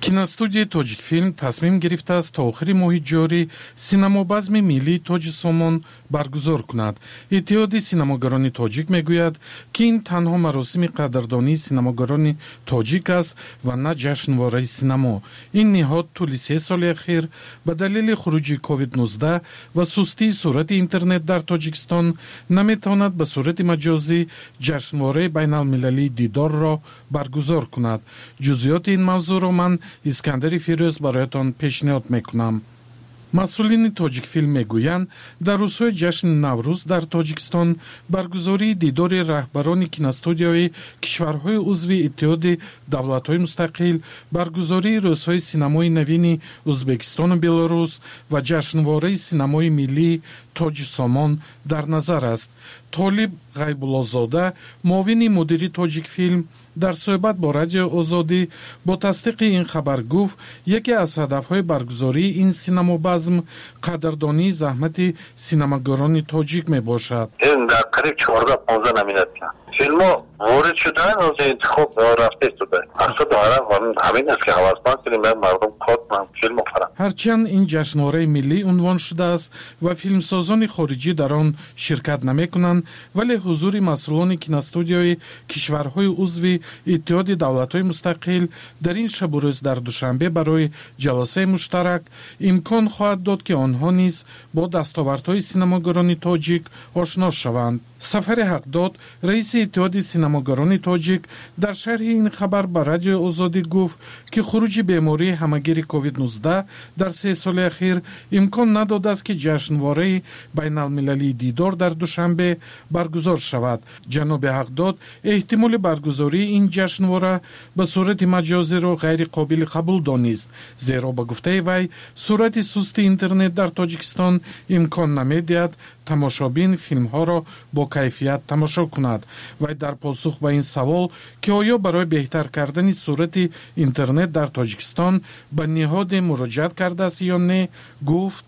киностудияи тоҷикфилм тасмим гирифтааст то охири моҳи ҷорӣ синамобазми миллии тоҷи сомон баргузор кунад. иттиҳоди синамогарони тоҷик мегӯяд, ки ин танҳо маросими қадрдонии синамогарони тоҷик аст ва на ҷашнвораи синамо. Ин ниҳод тӯли 3 соли ахир ба далели хуруҷи COVID-19 ва сустии сурати интернет дар Тоҷикистон наметавонад ба сурати маҷозӣ ҷашнвораи байналмилалии дидорро баргузор кунад. ҷузъиёти ин мавзӯъро ман Искандари Фирӯз бароятон пешниҳод мекунам. масъулини тоҷикфилм мегӯянд, дар рӯзҳои ҷашни наврӯз дар Тоҷикистон баргузории дидори раҳбарони киностудияҳои кишварҳои узви Иттиҳоди давлатҳои мустақил, баргузории рӯзҳои синамои навини Ӯзбекистону Белорус ва ҷашнвораи синамои миллии тоҷи сомон дар назар аст. Толиб Ғайбуллозода, муовини мудири Тоҷикфилм, дар суҳбат бо Радиои Озодӣ бо тасдиқи ин хабар гуфт, яке аз ҳадафҳои баргузории ин синамобазм қадрдонии заҳмати синамогарони тоҷик мебошад. ин дар қариб 14-15 номинатсия филмҳо ворид шудаанд, оз интихоб рафта истода. мақсад дорам ҳамин аст ки ҳавасманд кунем мардум кор кунанд, филм охаранд. ҳарчанд ин ҷашнвораи миллӣ унвон шудааст ва филмсозони хориҷӣ дар он ширкат намекунанд, вале ҳузури масъулони киностудияҳои кишварҳои узви Иттиҳоди давлатҳои мустақил дар ин шабу рӯз дар душанбе барои ҷаласаи муштарак имкон хоҳад дод, ки онҳо низ бо дастовардҳои синамогарони тоҷик ошно шаванд. Сафари Ҳақдод, раиси Иттиҳоди синамогарони тоҷик, дар шарҳи ин хабар ба Радиои Озодӣ гуфт, ки хуруҷи бемории ҳамагири COVID-19 дар 3 соли ахир имкон надодааст, ки ҷашнвораи байналмилалии дидор дар душанбе баргузор шавад. ҷаноби Ҳақдод эҳтимоли баргузории ин ҷашнвора ба сурати маҷозиро ғайриқобили қабул донист, зеро ба гуфтаи вай сурати сусти интернет дар Тоҷикистон имкон намедиҳад тамошобин филмҳоро бо кайфият тамошо кунад. Вай дар посух ба ин савол, ки оё барои беҳтар кардани сурати интернет дар Тоҷикистон ба ниҳоде муроҷиат кардааст ё не, гуфт: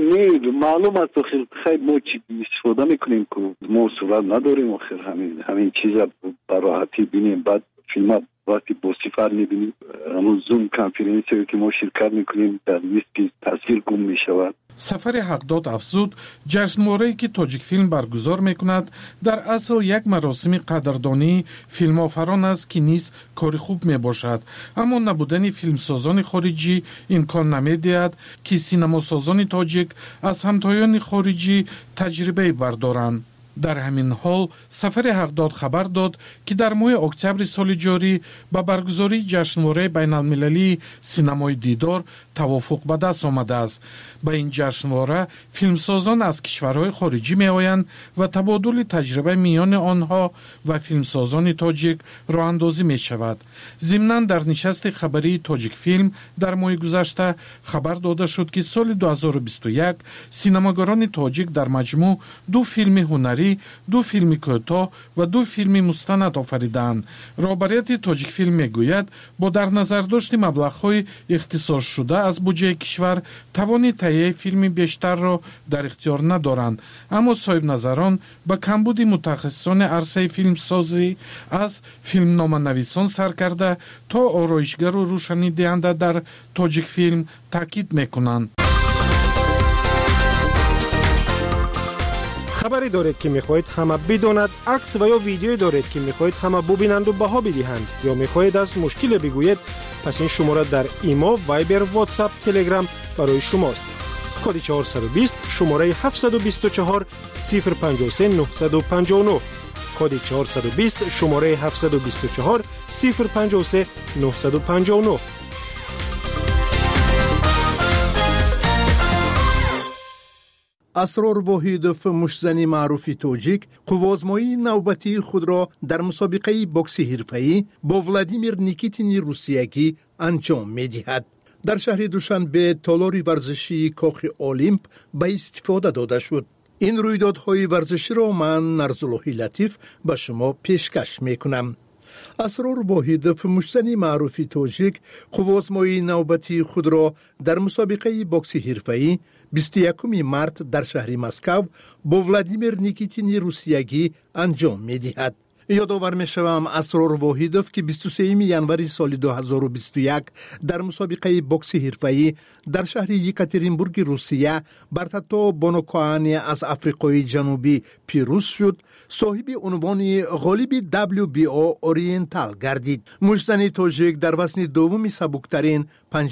маълум аст хай мо чӣ истифода мекунем ку мо сурат надорем, охир ҳамин чиза ба роҳатӣ бинем, баъд филма вақти бо сифар мебинем, ҳамун зум конференсияе ки мо ширкат мекунем дар нист ки тасвир гум мешавад. Сафари Ҳақдод афзуд, ҷашнворае ки Тоҷикфилм баргузор мекунад дар асл як маросими қадрдонии филмофарон аст, ки низ кори хуб мебошад, аммо набудани филмсозони хориҷӣ имкон намедиҳад, ки синамосозони тоҷик аз ҳамтоёни хориҷӣ таҷрибаи бардоранд. дар ҳамин ҳол Сафари Ҳақдод хабар дод, ки дар моҳи октябри соли ҷорӣ ба баргузории ҷашнвораи байналмилалии синамои дидор тавофуқ ба даст омадааст. Ба ин ҷашнвора филмсозон аз кишварҳои хориҷӣ меоянд ва табодули таҷриба миёни онҳо ва филмсозони тоҷик роҳандозӣ мешавад. зимнан дар нишасти хабарии Тоҷикфилм дар моҳи гузашта хабар дода шуд, ки соли 2021 синамогарони тоҷик дар маҷмӯъ 2 филми ҳунарӣ, 2 филми кӯтоҳ ва 2 филми мустанад офариданд. роҳбарияти Тоҷикфилм мегӯяд, бо дар назардошти маблағҳои ихтисосшуда аз буҷаи кишвар тавони таҳияи филми бештарро дар ихтиёр надоранд, аммо соҳибназарон ба камбуди мутахассисони арсаи филмсозӣ аз филмноманависон сар карда то ороишгару рӯшанидиҳанда дар Тоҷикфилм таъкид мекунанд. хабаре доред ки мехоҳед ҳама бидонад, акс ва ё видеое доред ки мехоҳед ҳама бубинанду баҳо бидиҳанд, ё мехоҳед аз мушкиле бигӯед, пас ин шумора дар имо, вайбер, ватсап, телеграм барои шумост. коди 420 шумораи 724 053 959, коди 420 шумораи 724 053 959. асрор воҳидов, мушзани маъруфи тоҷик, қуввозмоии навбатии худро дар мусобиқаи бокси ҳирфаӣ бо Владимир Никитини русиягӣ анҷом медиҳад. дар шаҳри Душанбе толори варзишии кохи Олимп ба истифода дода шуд. ин рӯйдодҳои варзиширо ман Нарзуллоҳи Латиф ба шумо пешкаш мекунам. асрор воҳидов, мушзани маъруфи тоҷик, қуввозмоии навбатии худро дар мусобиқаи бокси ҳирфаӣ 21 март дар шаҳри Москав бо Владимир Никитини русиягӣ анҷом медиҳад. یادآور می‌شوم اسرار واحدوف که 23 ینوری سال 2021 در مسابقه بوکس حرفه‌ای در شهر یکاترینبورگ روسیه بر تاتا بونوکوانی از آفریقای جنوبی پیروز شد، صاحب عنوان غالب WBO اورینتال گردید. مجزن تاجیک در وزن دوم سبکترین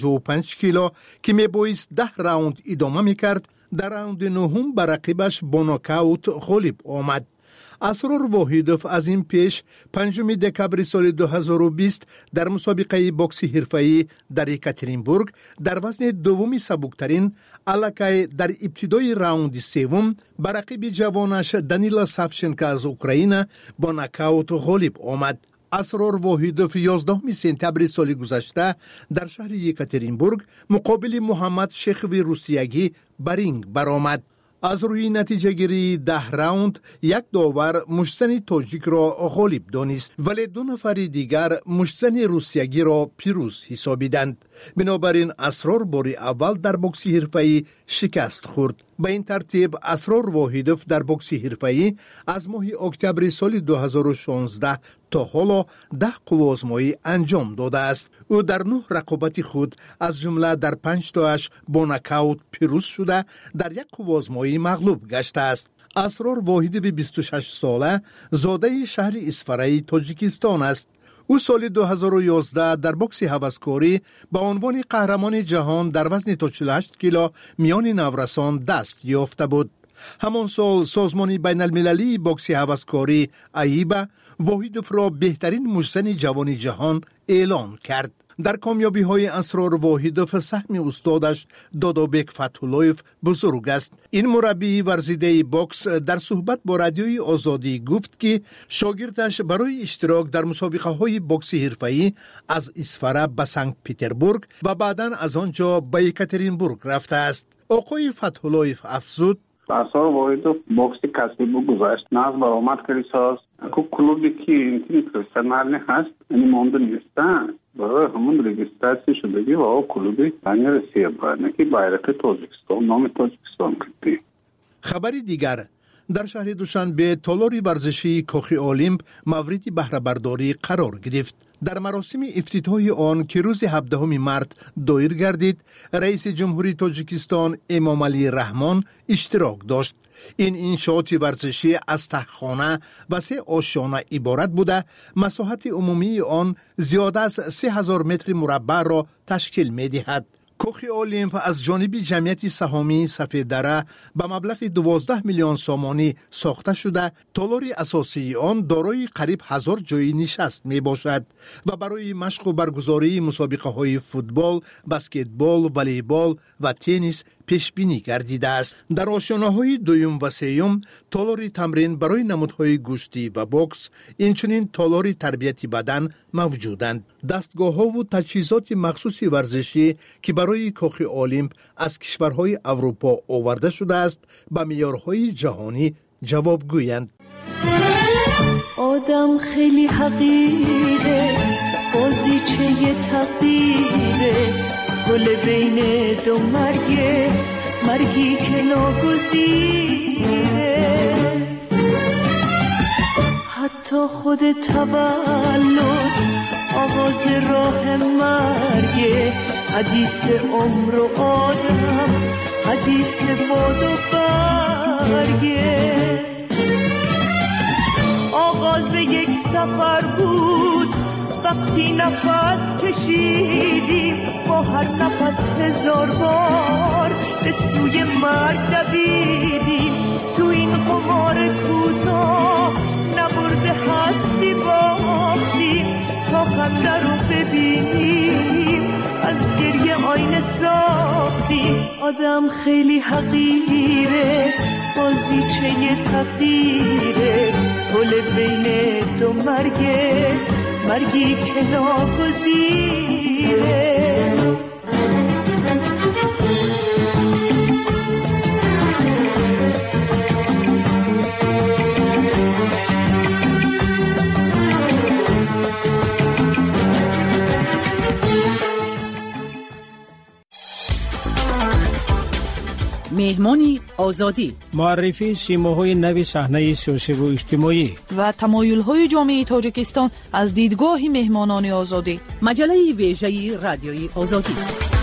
55 کیلو که میبایست 10 راوند ادامه میکرد، در راوند نهم بر رقیبش با نوکاوت غالب آمد. اسرار واحدوف از این پیش 5 دکامبر سال 2020 در مسابقه بوکس حرفه‌ای در یکاترینبورگ در وزن دوم سبکترین الکای در ابتدای راوند سوم بر رقیب جوانش دانیلا سافچنکو از اوکراین با نوکاوت غالب آمد. اسرار واحدوف 11 سپتامبر سال گذشته در شهر یکاترینبورگ مقابل محمد شیخوی روسیگی به رینگ برآمد. از روی نتیجه گیری 10 راوند یک داور مشتزن تاجیک را غالب دانست، ولی 2 نفر دیگر مشتزن روسیگی را پیروز حسابیدند. بنابراین اسرار بار اول در بوکس حرفه‌ای شکست خورد. به این ترتیب اسرار واحدوف در بوکس حرفه‌ای از ماه اکتبر سال 2016 تا حالا 10 قوازمایی انجام داده است. او در 9 رقابت خود از جمله در 5 تاش با نوکاوت پیروز شده در یک قوازمایی مغلوب گشته است. اسرار واحدوف 26 ساله زاده شهر اسفرای تاجیکستان است. او سال 2011 در بوکس هوسکاری به عنوان قهرمان جهان در وزن تا 48 کیلو میان نورسان دست یافته بود. همان سال سازمان بین المللی بوکس هوسکاری ایبا واحدوف را بهترین مجزن جوان جهان اعلان کرد. در کامیابی های اسرار واحدوف سهم استادش دادابک فتح‌اللهیف بزرگ است. این مربی ورزیده بوکس در صحبت با رادیوی آزادی گفت که شاگردش برای اشتراک در مسابقه های بوکس حرفه‌ای از اسفره به سنت پترزبورگ و بعداً از آنجا به یکاترینبورگ رفته است. آقای فتح‌اللهیف افزود: اسرار واحدوف بوکس کسبی گذاشت، ناز برآمد کریساس کو کلوبی که این پروفسیونال هست یعنی مونده نیستن برای همون رجیستراسی شدگی و او کلوبی تانی رسیه باید که بایرق تاجیکستان نام تاجیکستان کردی. خبری دیگر در شهر دوشنبه تالار ورزشی کاخ المپ مورد بهره برداری قرار گرفت. در مراسم افتتاحی آن که روز 17 مارس دایر گردید، رئیس جمهوری تاجیکستان امامعلی رحمان اشتراک داشت. این انشاءات ورزشی از تهخانه و 3 آشیانه عبارت بوده، مساحت عمومی آن زیاده از 3000 متر مربع را تشکیل می دهد. کاخ المپ از جانب جمعیت سهامی سفیددره به مبلغ 12 میلیون سومانی ساخته شده. تالار اساسی آن دارای قریب 1000 جای نشست می باشد و برای مشق و برگزاری مسابقه های فوتبال، بسکتبال، والیبال و تنیس پیش بینی گردیده است. در آشیانه های دوم و سوم تالار تمرین برای نمودهای گوشتی و بوکس، اینچنین تالار تربیت بدن موجودند. دستگاه ها و تجهیزات مخصوص ورزشی که برای کاخ المپ از کشورهای اروپا آورده شده است به معیارهای جهانی جوابگویند. آدم خیلی حقیره، بازیچه تقدیره، گل بین دو مرگه، مرگی که ناگزیره. حتی خود تولد آغاز راه مرگه، حدیث عمر و آدم، حدیث باد و برگه. آغاز یک سفر بود وقتی نفس کشیدیم، با هر نفس 1000 بار به سوی مرگ دویدیم. تو این قمار کوتاه نبرده هستی باختیم، تا خنده رو ببینیم از گریه آینه ساختیم. آدم خیلی حقیره، بازیچه تقدیره، گل بین دو مرگه، مرگی که ناگزیره. مهمانی آزادی، معرفی سیماهای نو صحنه سیاسی و اجتماعی و تمایل‌های جامعه تاجیکستان از دیدگاه مهمانان آزادی. مجله ویژه رادیوی آزادی.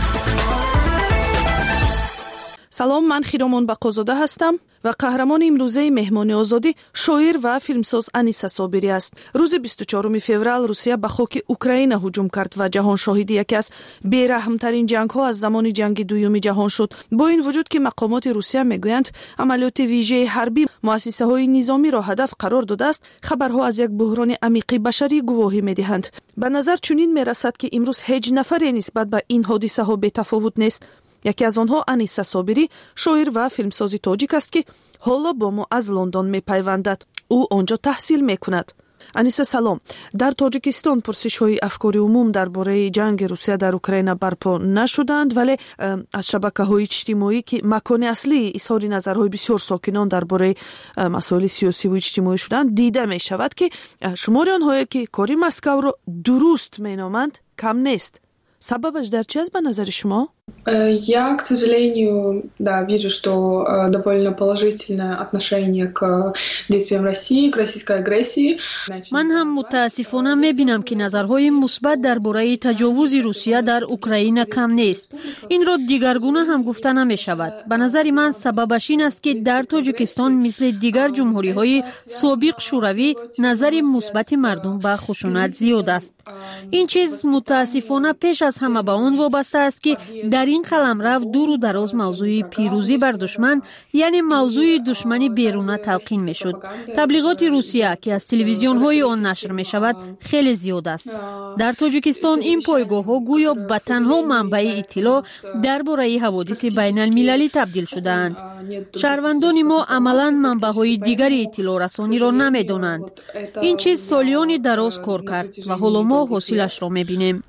سلام، من خیرامان بقازاده هستم و قهرمان امروزه مهمان آزادی شاعر و فیلمساز انیسه صابری است. روز 24 فوریه روسیه به خاک اوکراین هجوم کرد و جهان شاهد یکی از بی‌رحم‌ترین جنگ‌ها از زمان جنگ دوم جهان شد. با این وجود که مقامات روسیه میگویند عملیات ویژه حربی مؤسسه‌های نظامی را هدف قرار داده است، خبرها از یک بحران عمیق بشری گواهی می‌دهند. به نظر چنین می‌رسد که امروز هیچ نفری نسبت به این حادثه‌ها بی‌تفاوت نیست. یکی از آنها انیسه صابری، شاعر و فیلمساز تاجیک است که حالا با ما از لندن میپیوندد. او آنجا تحصیل میکند. انیسه سلام. در تاجیکستان پرسش‌های افکار عموم درباره جنگ روسیه در اوکراین برپا نشدند، ولی از شبکه‌های اجتماعی که مکان اصلی اظهار نظرهای بسیار ساکنان درباره مسائل سیاسی و اجتماعی شدند، دیده می‌شود که شمار آنهایی که کاری مسکو را درست مینامند کم نیست. سببش در چه است به نظر شما؟ Я, к сожалению, вижу, что довольно положительное отношение к действиям России, к российской агрессии. من هم متاسفانه می‌بینم که نظرهای مثبت درباره تجاوز روسیه در اوکراین کم نیست. این را دیگرگونه هم گفته نمی‌شود. به نظر من سببش این است که در تاجیکستان مثل دیگر جمهوری‌های سابق شوروی نظر مثبت مردم به خشونت زیاد است. این چیز متاسفانه پیش از همه به آن وابسته است که در این قلمرو دور و دراز موضوع پیروزی بر دشمن، یعنی موضوع دشمنی بیرونه تلقین می شد. تبلیغات روسیه که از تلویزیون های آن نشر می شود خیلی زیاد است. در تاجیکستان این پایگاه ها گویا به تنها منبع اطلاع درباره حوادث بین المللی تبدیل شدند. شهروندان ما عملا منبع های دیگر اطلاع رسانی را نمی دانند. این چیز سالیان دراز کار کرد و حالا ما حاصلش را می بینیم.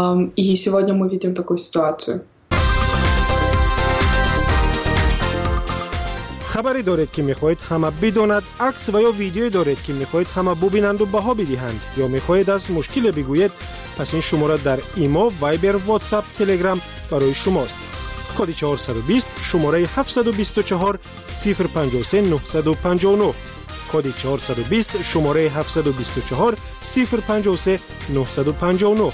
И сегодня мы видим такую ситуацию. خبری دارید که میخواهید همه بداند، عکس و یا ویدیویی دارید که میخواهید همه ببینند و بها بدهند، یا میخواهید از مشکل بگویید، پس این شماره در ایما، وایبر، واتساپ، تلگرام برای شماست. کد 420 شماره 724 053 959. کد 420 شماره 724 053 959.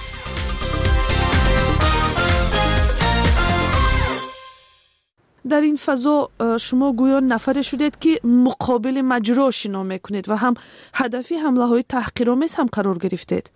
در این فضا شما گویا نفر شدید که مقابل مجرا شنا میکنید و هم هدفی حمله های تحقیرآمیز هم قرار گرفتید.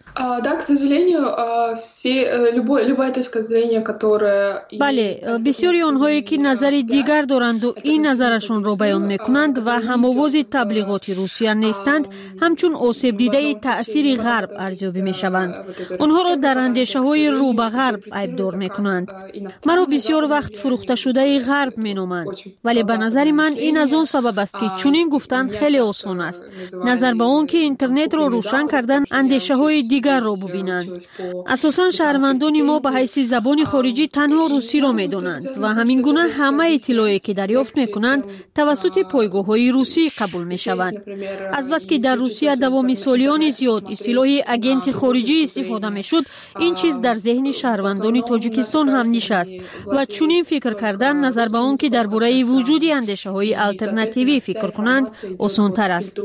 بله، بسیاری آنهایی که نظر دیگر دارند و این نظرشون را بیان میکنند و هم‌آواز تبلیغات روسیه نیستند، همچون آسیب دیده تأثیر غرب ارزیابی میشوند. آنها را در اندیشه های رو به غرب عیبدار میکنند. مرا بسیار وقت فروخته شده غرب مینامند، ولی به نظر من این از اون سبب است که چنین گفتن خیلی آسان است. نظر به اون که اینترنت را روشن کردن اندیشه های دیگر را ببینند. اساساً شهروندان ما به حیث زبان خارجی تنها روسی را میدانند و همین گونه همه اطلاعی که دریافت میکنند توسط پایگاه های روسی قبول میشوند. از بس که در روسیه دوام سالیان زیاد اصطلاح اگنت خارجی استفاده میشد، این چیز در ذهن شهروندان تاجیکستان هم نشست و چنین فکر کردن نظر به اون که درباره وجود اندیشه های الटरनेटिव्ی فکر کنند آسان‌تر است.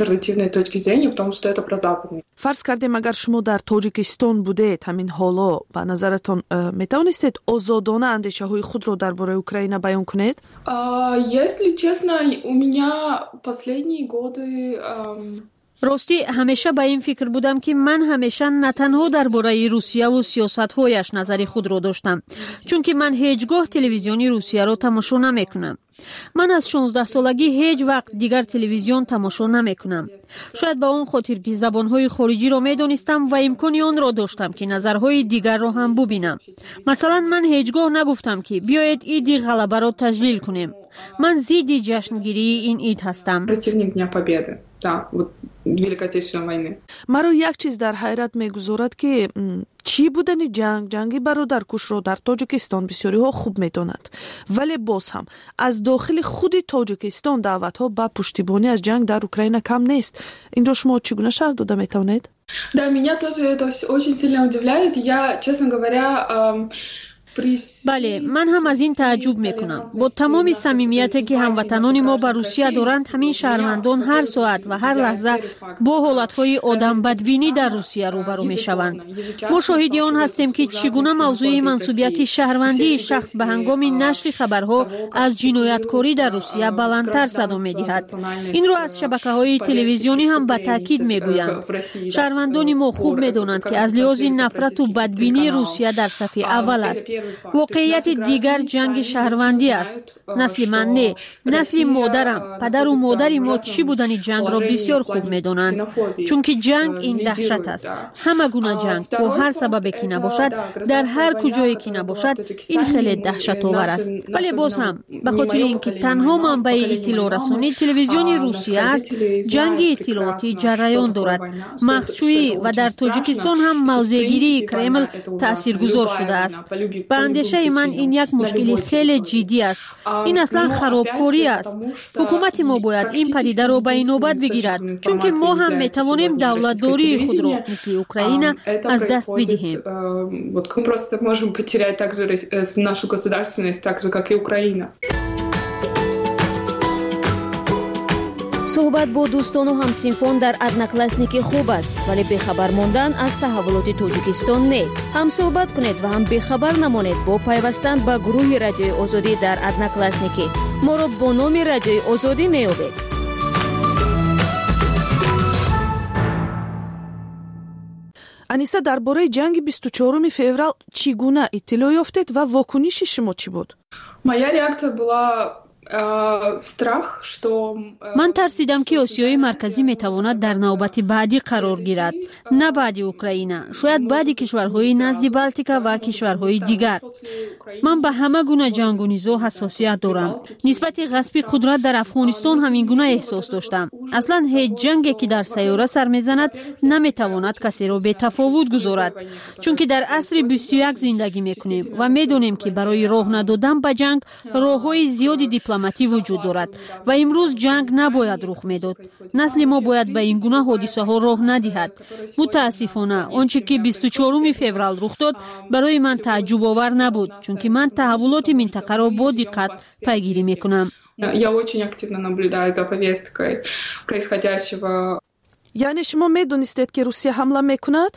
فرض کردیم اگر شما در تاجیکستان بودید همین حالا، به نظرتان میتوانستید آزادانه اندیشه های خود را درباره اوکراین بیان کنید؟ Если честно, у меня последние годы راستی همیشه به این فکر بودم که من همیشه نه تنها درباره روسیه و سیاست‌هایش نظری خود را داشتم، چون که من هیچگاه تلویزیونی روسیه را تماشا نمی‌کنم. من از 16 سالگی هیچ وقت دیگر تلویزیون تماشا نمی‌کنم. شاید به اون خاطر که زبان‌های خارجی را می‌دانستم و امکانی آن را داشتم که نظرهای دیگر را هم ببینم. مثلا من هیچگاه نگفتم که بیایید عید غلبه را تجلیل کنیم. من ضد جشنگیری این عید هستم. مرا یک چیز در حیرت میگذارد که چی بودن جنگی برادرکش را در تاجیکستان بسیاری ها خوب میدانند، ولی باز هم از داخل خود تاجیکستان دعوت ها به پشتیبانی از جنگ در اوکراین کم نیست. این را شما چگونه شرح داده میتوانید؟ Да, меня тоже это очень сильно удивляет. Я, честно говоря, بله، من هم از این تعجب میکنم. با تمام صمیمیتی که هموطنان ما به روسیه دارند، همین شهروندان هر ساعت و هر لحظه با حالتهای آدم بدبینی در روسیه روبرو میشوند. ما شاهد آن هستیم که چگونه موضوع منسوبیت شهروندی شخص به هنگام نشر خبرها از جنایتکاری در روسیه بلندتر صدا میدهد. این رو از شبکه‌های تلویزیونی هم به تاکید میگویند. شهروندان ما خوب میدونند که از لحاظ نفرت و بدبینی روسیه در صف اول است. واقعیت دیگر جنگ شهروندی است. نسل من نه، نسل مادرم، پدر و مادر ما چی بودن جنگ را بسیار خوب میدونند. چون که جنگ این دهشت است. همه گونه جنگ با هر سببی که نباشد، در هر کجایی که نباشد، این خیلی دهشت آور است. ولی باز هم به خاطر اینکه تنها منبع اطلاع رسانی تلویزیون روسیه است، جنگ اطلاعاتی جریان دارد. مخزن‌جویی و در تاجیکستان هم موضع‌گیری کرمل تاثیرگذار شده است. به اندیشه من این یک مشکل خیلی جدی است. این اصلا خرابکاری است. حکومت ما باید این پدیده را به نوبت بگیرد، چون که ما هم میتوانیم دولتداری خود را مثل اوکراین از دست بدهیم. صحبت با دوستان و همسنفان در ادناکلاسنیک خوب است، ولی بخبر ماندن از تحولات تاجیکستان نه. هم صحبت کنید و هم بخبر نمانید با پیوستن به گروه رادیوی آزادی در ادناکلاسنیک. ما را با نام رادیوی آزادی میابید. انیسا، درباره جنگ 24 فеврал چگونه اطلاع یافتید و واکنش شما چی بود؟ Моя реакция была من ترسیدم که آسیای مرکزی میتواند در نوبت بعدی قرار گیرد، نه بعد اوکراین، شاید بعد کشورهای نزد بالتیکا و کشورهای دیگر. من به همه گونه جنگ و نزاع حساسیت دارم. نسبت غصب قدرت در افغانستان همین گونه احساس داشتم. اصلا هیچ جنگی که در سیاره سر میزند نمیتواند کسی را به تفاوت گذارد، چون که در عصر 21 زندگی میکنیم و میدونیم که برای راه ندادن به جنگ راههای زیادی دیپلماسی وجود دارد و امروز جنگ نباید رخ میداد. نسل ما باید به این گونه حادثه ها راه ندهد. متاسفانه آنچه که 24 فevral رخ داد برای من تعجب آور نبود، چون که من تحولات منطقه را با دقت پیگیری میکنم. یعنی شما میدونستید که روسیه حمله میکند؟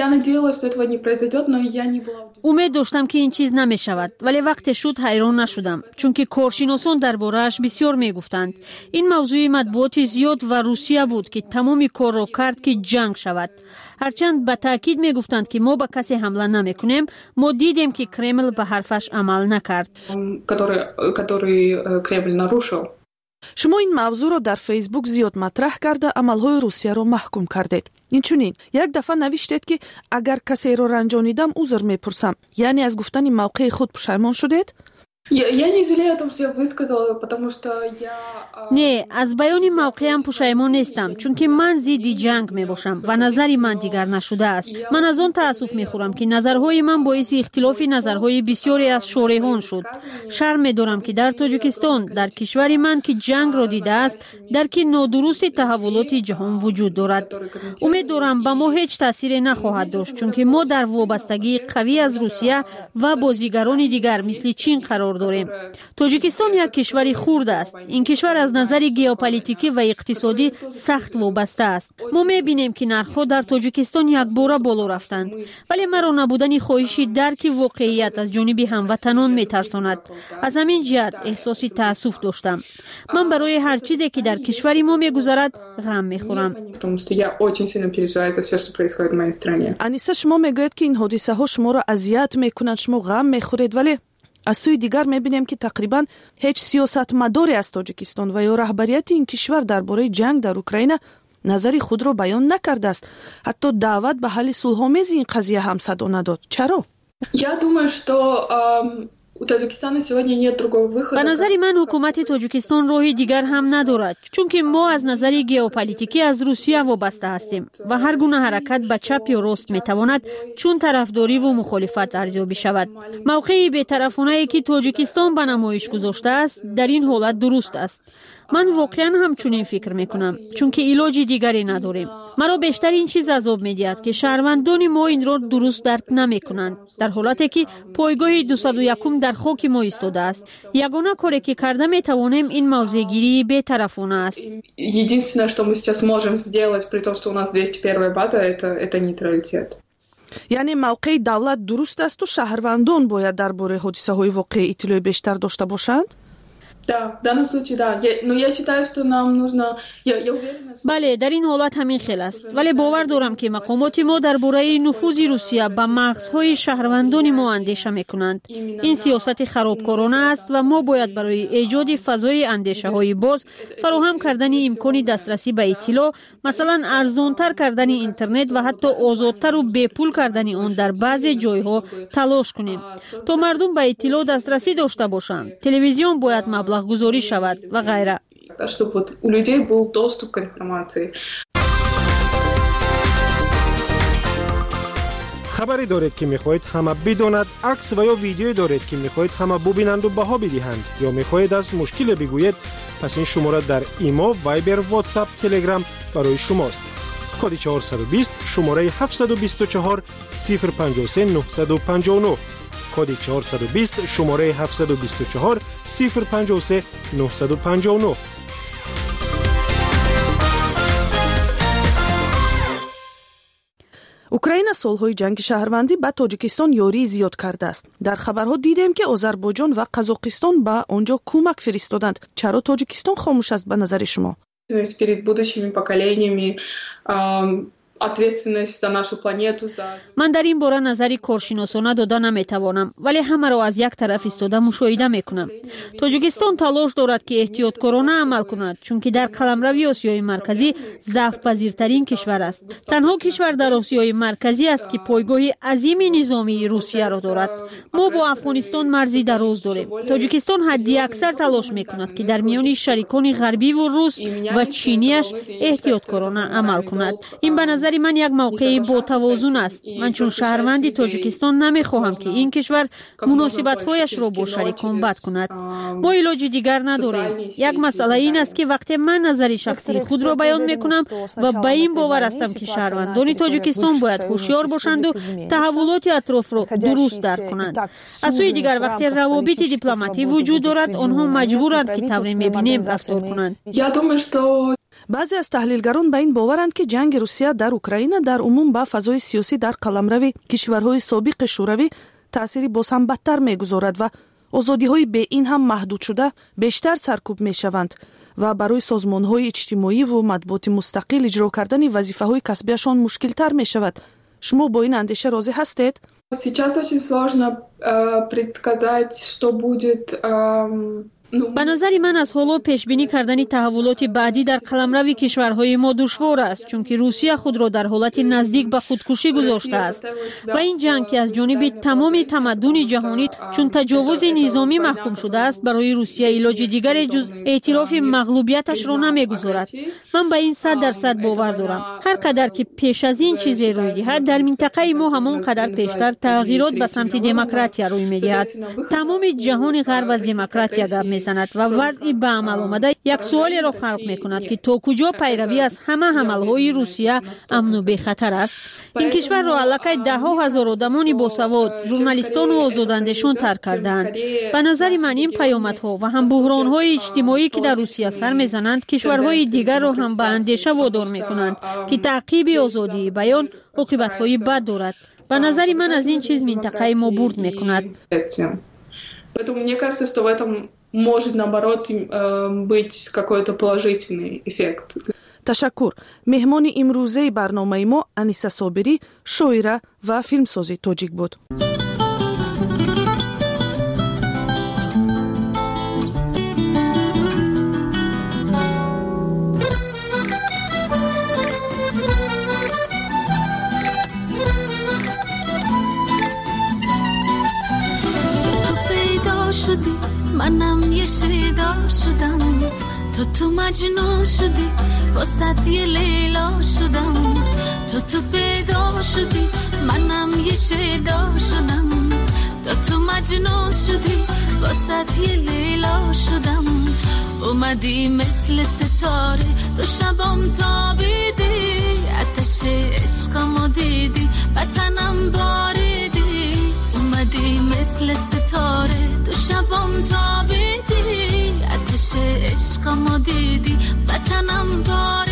امید داشتم که این چیز نمی شود، ولی وقت شد حیران نشدم، چون که کارشناسان درباره‌اش بسیار می گفتند. این موضوع مطبوعات زیاد و روسیه بود که تمام کار را کرد که جنگ شود. هرچند به تاکید می گفتند که ما به کسی حمله نمی کنیم، ما دیدیم که کرمل به حرفش عمل نکرد. شما این موضوع را در فیسبوک زیاد مطرح کرده عملهای روسیه را محکوم کردید. اینچنین یک دفعه نوشتید که اگر کسی را رنجانیدم عذر میپرسم. یعنی از گفتن موقع خود پشیمان شدید؟ نه، از بیان موقعم پشیمان نیستم، چون که من ضد جنگ می باشم و نظر من دیگر نشده است. من از آن تأسف می خورم که نظرهای من باعث اختلاف نظرهای بسیاری از شارحان شد. شرم می دارم که در تاجیکستان، در کشور من که جنگ را دیده است، درک نادرست تحولات جهان وجود دارد. امید دارم به ما هیچ تأثیر نخواهد داشت، چون که ما در وابستگی قوی از روسیه و بازیگران دیگر مثل چین قرار داریم. تاجیکستان یک کشور خرد است. این کشور از نظر ژئوپلیتیکی و اقتصادی سخت وابسته است. ما می‌بینیم که نرخ‌ها در تاجیکستان یک باره بالا رفتند، ولی مرا نبودن خواهش درک واقعیت از جانب هموطنان می‌ترساند. از همین جهت احساس تأسف داشتم. من برای هر چیزی که در کشور ما می‌گذرد غم می‌خورم. انیسا، شما میگویید که این حادثه‌ها شما را اذیت می‌کنند، شما غم می‌خورید، ولی از سوی دیگر می‌بینیم که تقریباً هیچ سیاستمداری از تاجیکستان و یا رهبریت این کشور درباره جنگ در اوکراین نظری خود را بیان نکرده است. حتی دعوت به حل صلح‌آمیز این قضیه هم صدا نداد. چرا؟ به نظر من حکومت تاجیکستان راه دیگر هم ندارد، چون که ما از نظر ژئوپلیتیکی از روسیه وابسته هستیم و هر گونه حرکت به چپ یا راست میتواند چون طرفداری و مخالفت ارزیابی شود. موقع بی‌طرفانه‌ای که تاجیکستان به نمایش گذاشته است در این حالت درست است. من واقعا همچنین فکر میکنم، چون که علاج دیگری نداریم. مرا بیشتر این چیز عذاب می‌دهد که شهروندان ما این را درست درک نمی‌کنند، در حالی که پایگاه 201 در خاک ما ایستاده است. یگانه کاری که کرده می‌توانیم این موضع‌گیری بی‌طرفانه است. Единственное, что мы сейчас можем сделать, при том, что у нас 201-я база, это нейтралитет. یعنی موقع دولت درست است و شهروندان باید درباره حادثه‌های واقعی اطلاع بیشتر داشته باشند؟ Да, в данном случае да. Но я считаю, что нам нужно... Я уверена, что... بله، در این حالت همین خیل است. ولی باور دارم که مقامات ما درباره نفوذ روسیه به مغزهای شهروندان ما اندیشه میکنند. این سیاست خرابکارانه است و ما باید برای ایجاد فضای اندیشه‌های باز فراهم کردن امکان دسترسی به اطلاع، مثلا ارزانتر کردن اینترنت و حتی آزادتر و بیپول کردن آن در بعضی جایها تلاش کنیم تا مردم به اطلاع دسترسی داشته باشند. تلویزیون باید مبلغ گذاری شود و غیره. Чтобы у людей был доступ к информации. خبری دارید که میخواهید همه بداند، عکس و یا ویدیویی دارید که میخواهید همه ببینند و بها بدهند، یا میخواهید از مشکل بگویید، پس این شماره در ایما، وایبر، واتساپ، تلگرام برای شماست. کد 420 شماره 724 053 959. کد 420 شماره 724 053 959. اوکراین سالهای جنگ شهروندی به تاجیکستان یاری زیاد کرده است. در خبرها دیدیم که آذربایجان و قزاقستان به آنجا کمک فرستادند. چرا تاجیکستان خاموش است به نظر شما؟ Перед будущими поколениями ответственность за нашу планету. من در این باره نظری کارشناسانه داده نمیتوانم، ولی همه را از یک طرف ایستاده مشاهده میکنم. تاجیکستان تلاش دارد که احتیاطکارانه عمل کند، چون که در قلمرو آسیای مرکزی ضعف پذیرترین کشور است. تنها کشور در آسیای مرکزی است که پایگاه عظیم نظامی روسیه را دارد. ما با افغانستان مرزی دراز داریم. تاجیکستان حدی اکثر تلاش میکند که در میان شریکان غربی و روس و چینیش احتیاطکارانه عمل کند. این به نظر من یک موقع با توازن است. من چون شهروند تاجیکستان نمیخواهم که این کشور مناسبت‌هایش را با شریکان بد کند. ما علاج دیگر نداریم. یک مسئله این است که وقتی من نظر شخصی خود را بیان میکنم و به این باور هستم که شهروندان تاجیکستان باید هوشیار باشند و تحولات اطراف را درست درک کنند. از سوی دیگر وقتی روابط دیپلماتی وجود دارد، آنها مجبورند که طوری میبینیم رفتار کنند. بعضی از تحلیلگران به این باورند که جنگ روسیه در اوکراین در عموم به فضای سیاسی در قلمرو کشورهای سابق شوروی تأثیری باز هم بدتر میگذارد و آزادی‌های به این هم محدود شده بیشتر سرکوب میشوند و برای سازمان‌های اجتماعی و مطبوعات مستقل اجرا کردن وظیفه‌های کسبیشان مشکل‌تر میشود. شما با این اندیشه راضی هستید؟ Сейчас очень сложно предсказать, что будет. به نظر من از حالا پیش بینی کردن تحولات بعدی در قلمرو کشورهای ما دشوار است، چون که روسیه خود را در حالت نزدیک به خودکشی گذاشته است و این جنگ که از جانب تمام تمدن جهانی چون تجاوز نظامی محکوم شده است، برای روسیه علاج دیگر جز اعتراف مغلوبیتش را نمیگذارد. من به این 100% باور دارم. هر قدر که پیش از این چیزی روی دهد، در منطقه ما همان قدر پیشتر تغییرات به سمت دموکراسی روی میدهد. تمام جهان غرب از دموکراسی گپ میزند و وضعی به عمل آمده یک سوالی را خلق میکند که تا کجا پیروی از همه حملهای روسیه امن و بی خطر است. این کشور را علاقه ده ها هزار آدمان باسواد، ژورنالیستان و آزاداندیشان ترک کردند. به نظر من این پیامدها و هم بحرانهای اجتماعی که در روسیه سر میزنند، کشورهای دیگر را هم به اندیشه وادار میکنند که تعقیب آزادی بیان عاقبت‌های بد دارد. به نظر من از این چیز منطقه ما برد میکند. Поэтому мне кажется, что в этом может наоборот быть какой-то положительный эффект. تشکر. مهمان امروزه برنامه ما انیسه صابری، شاعره و فیلمساز تاجیک بود. منم یه شیدا شدم، تو مجنون شدی، واسه یه لیلا شدم. تو پیدا شدی، منم یه شیدا شدم، تو مجنون شدی، واسط یه لیلا شدم اومدی مثل ستاره تو شبام تابیدی آتش عشقمو دیدی وطنم باریدی اومدی مثل ستاره تو شبام تابیدی آتش عشقمو دیدی وطنم باریدی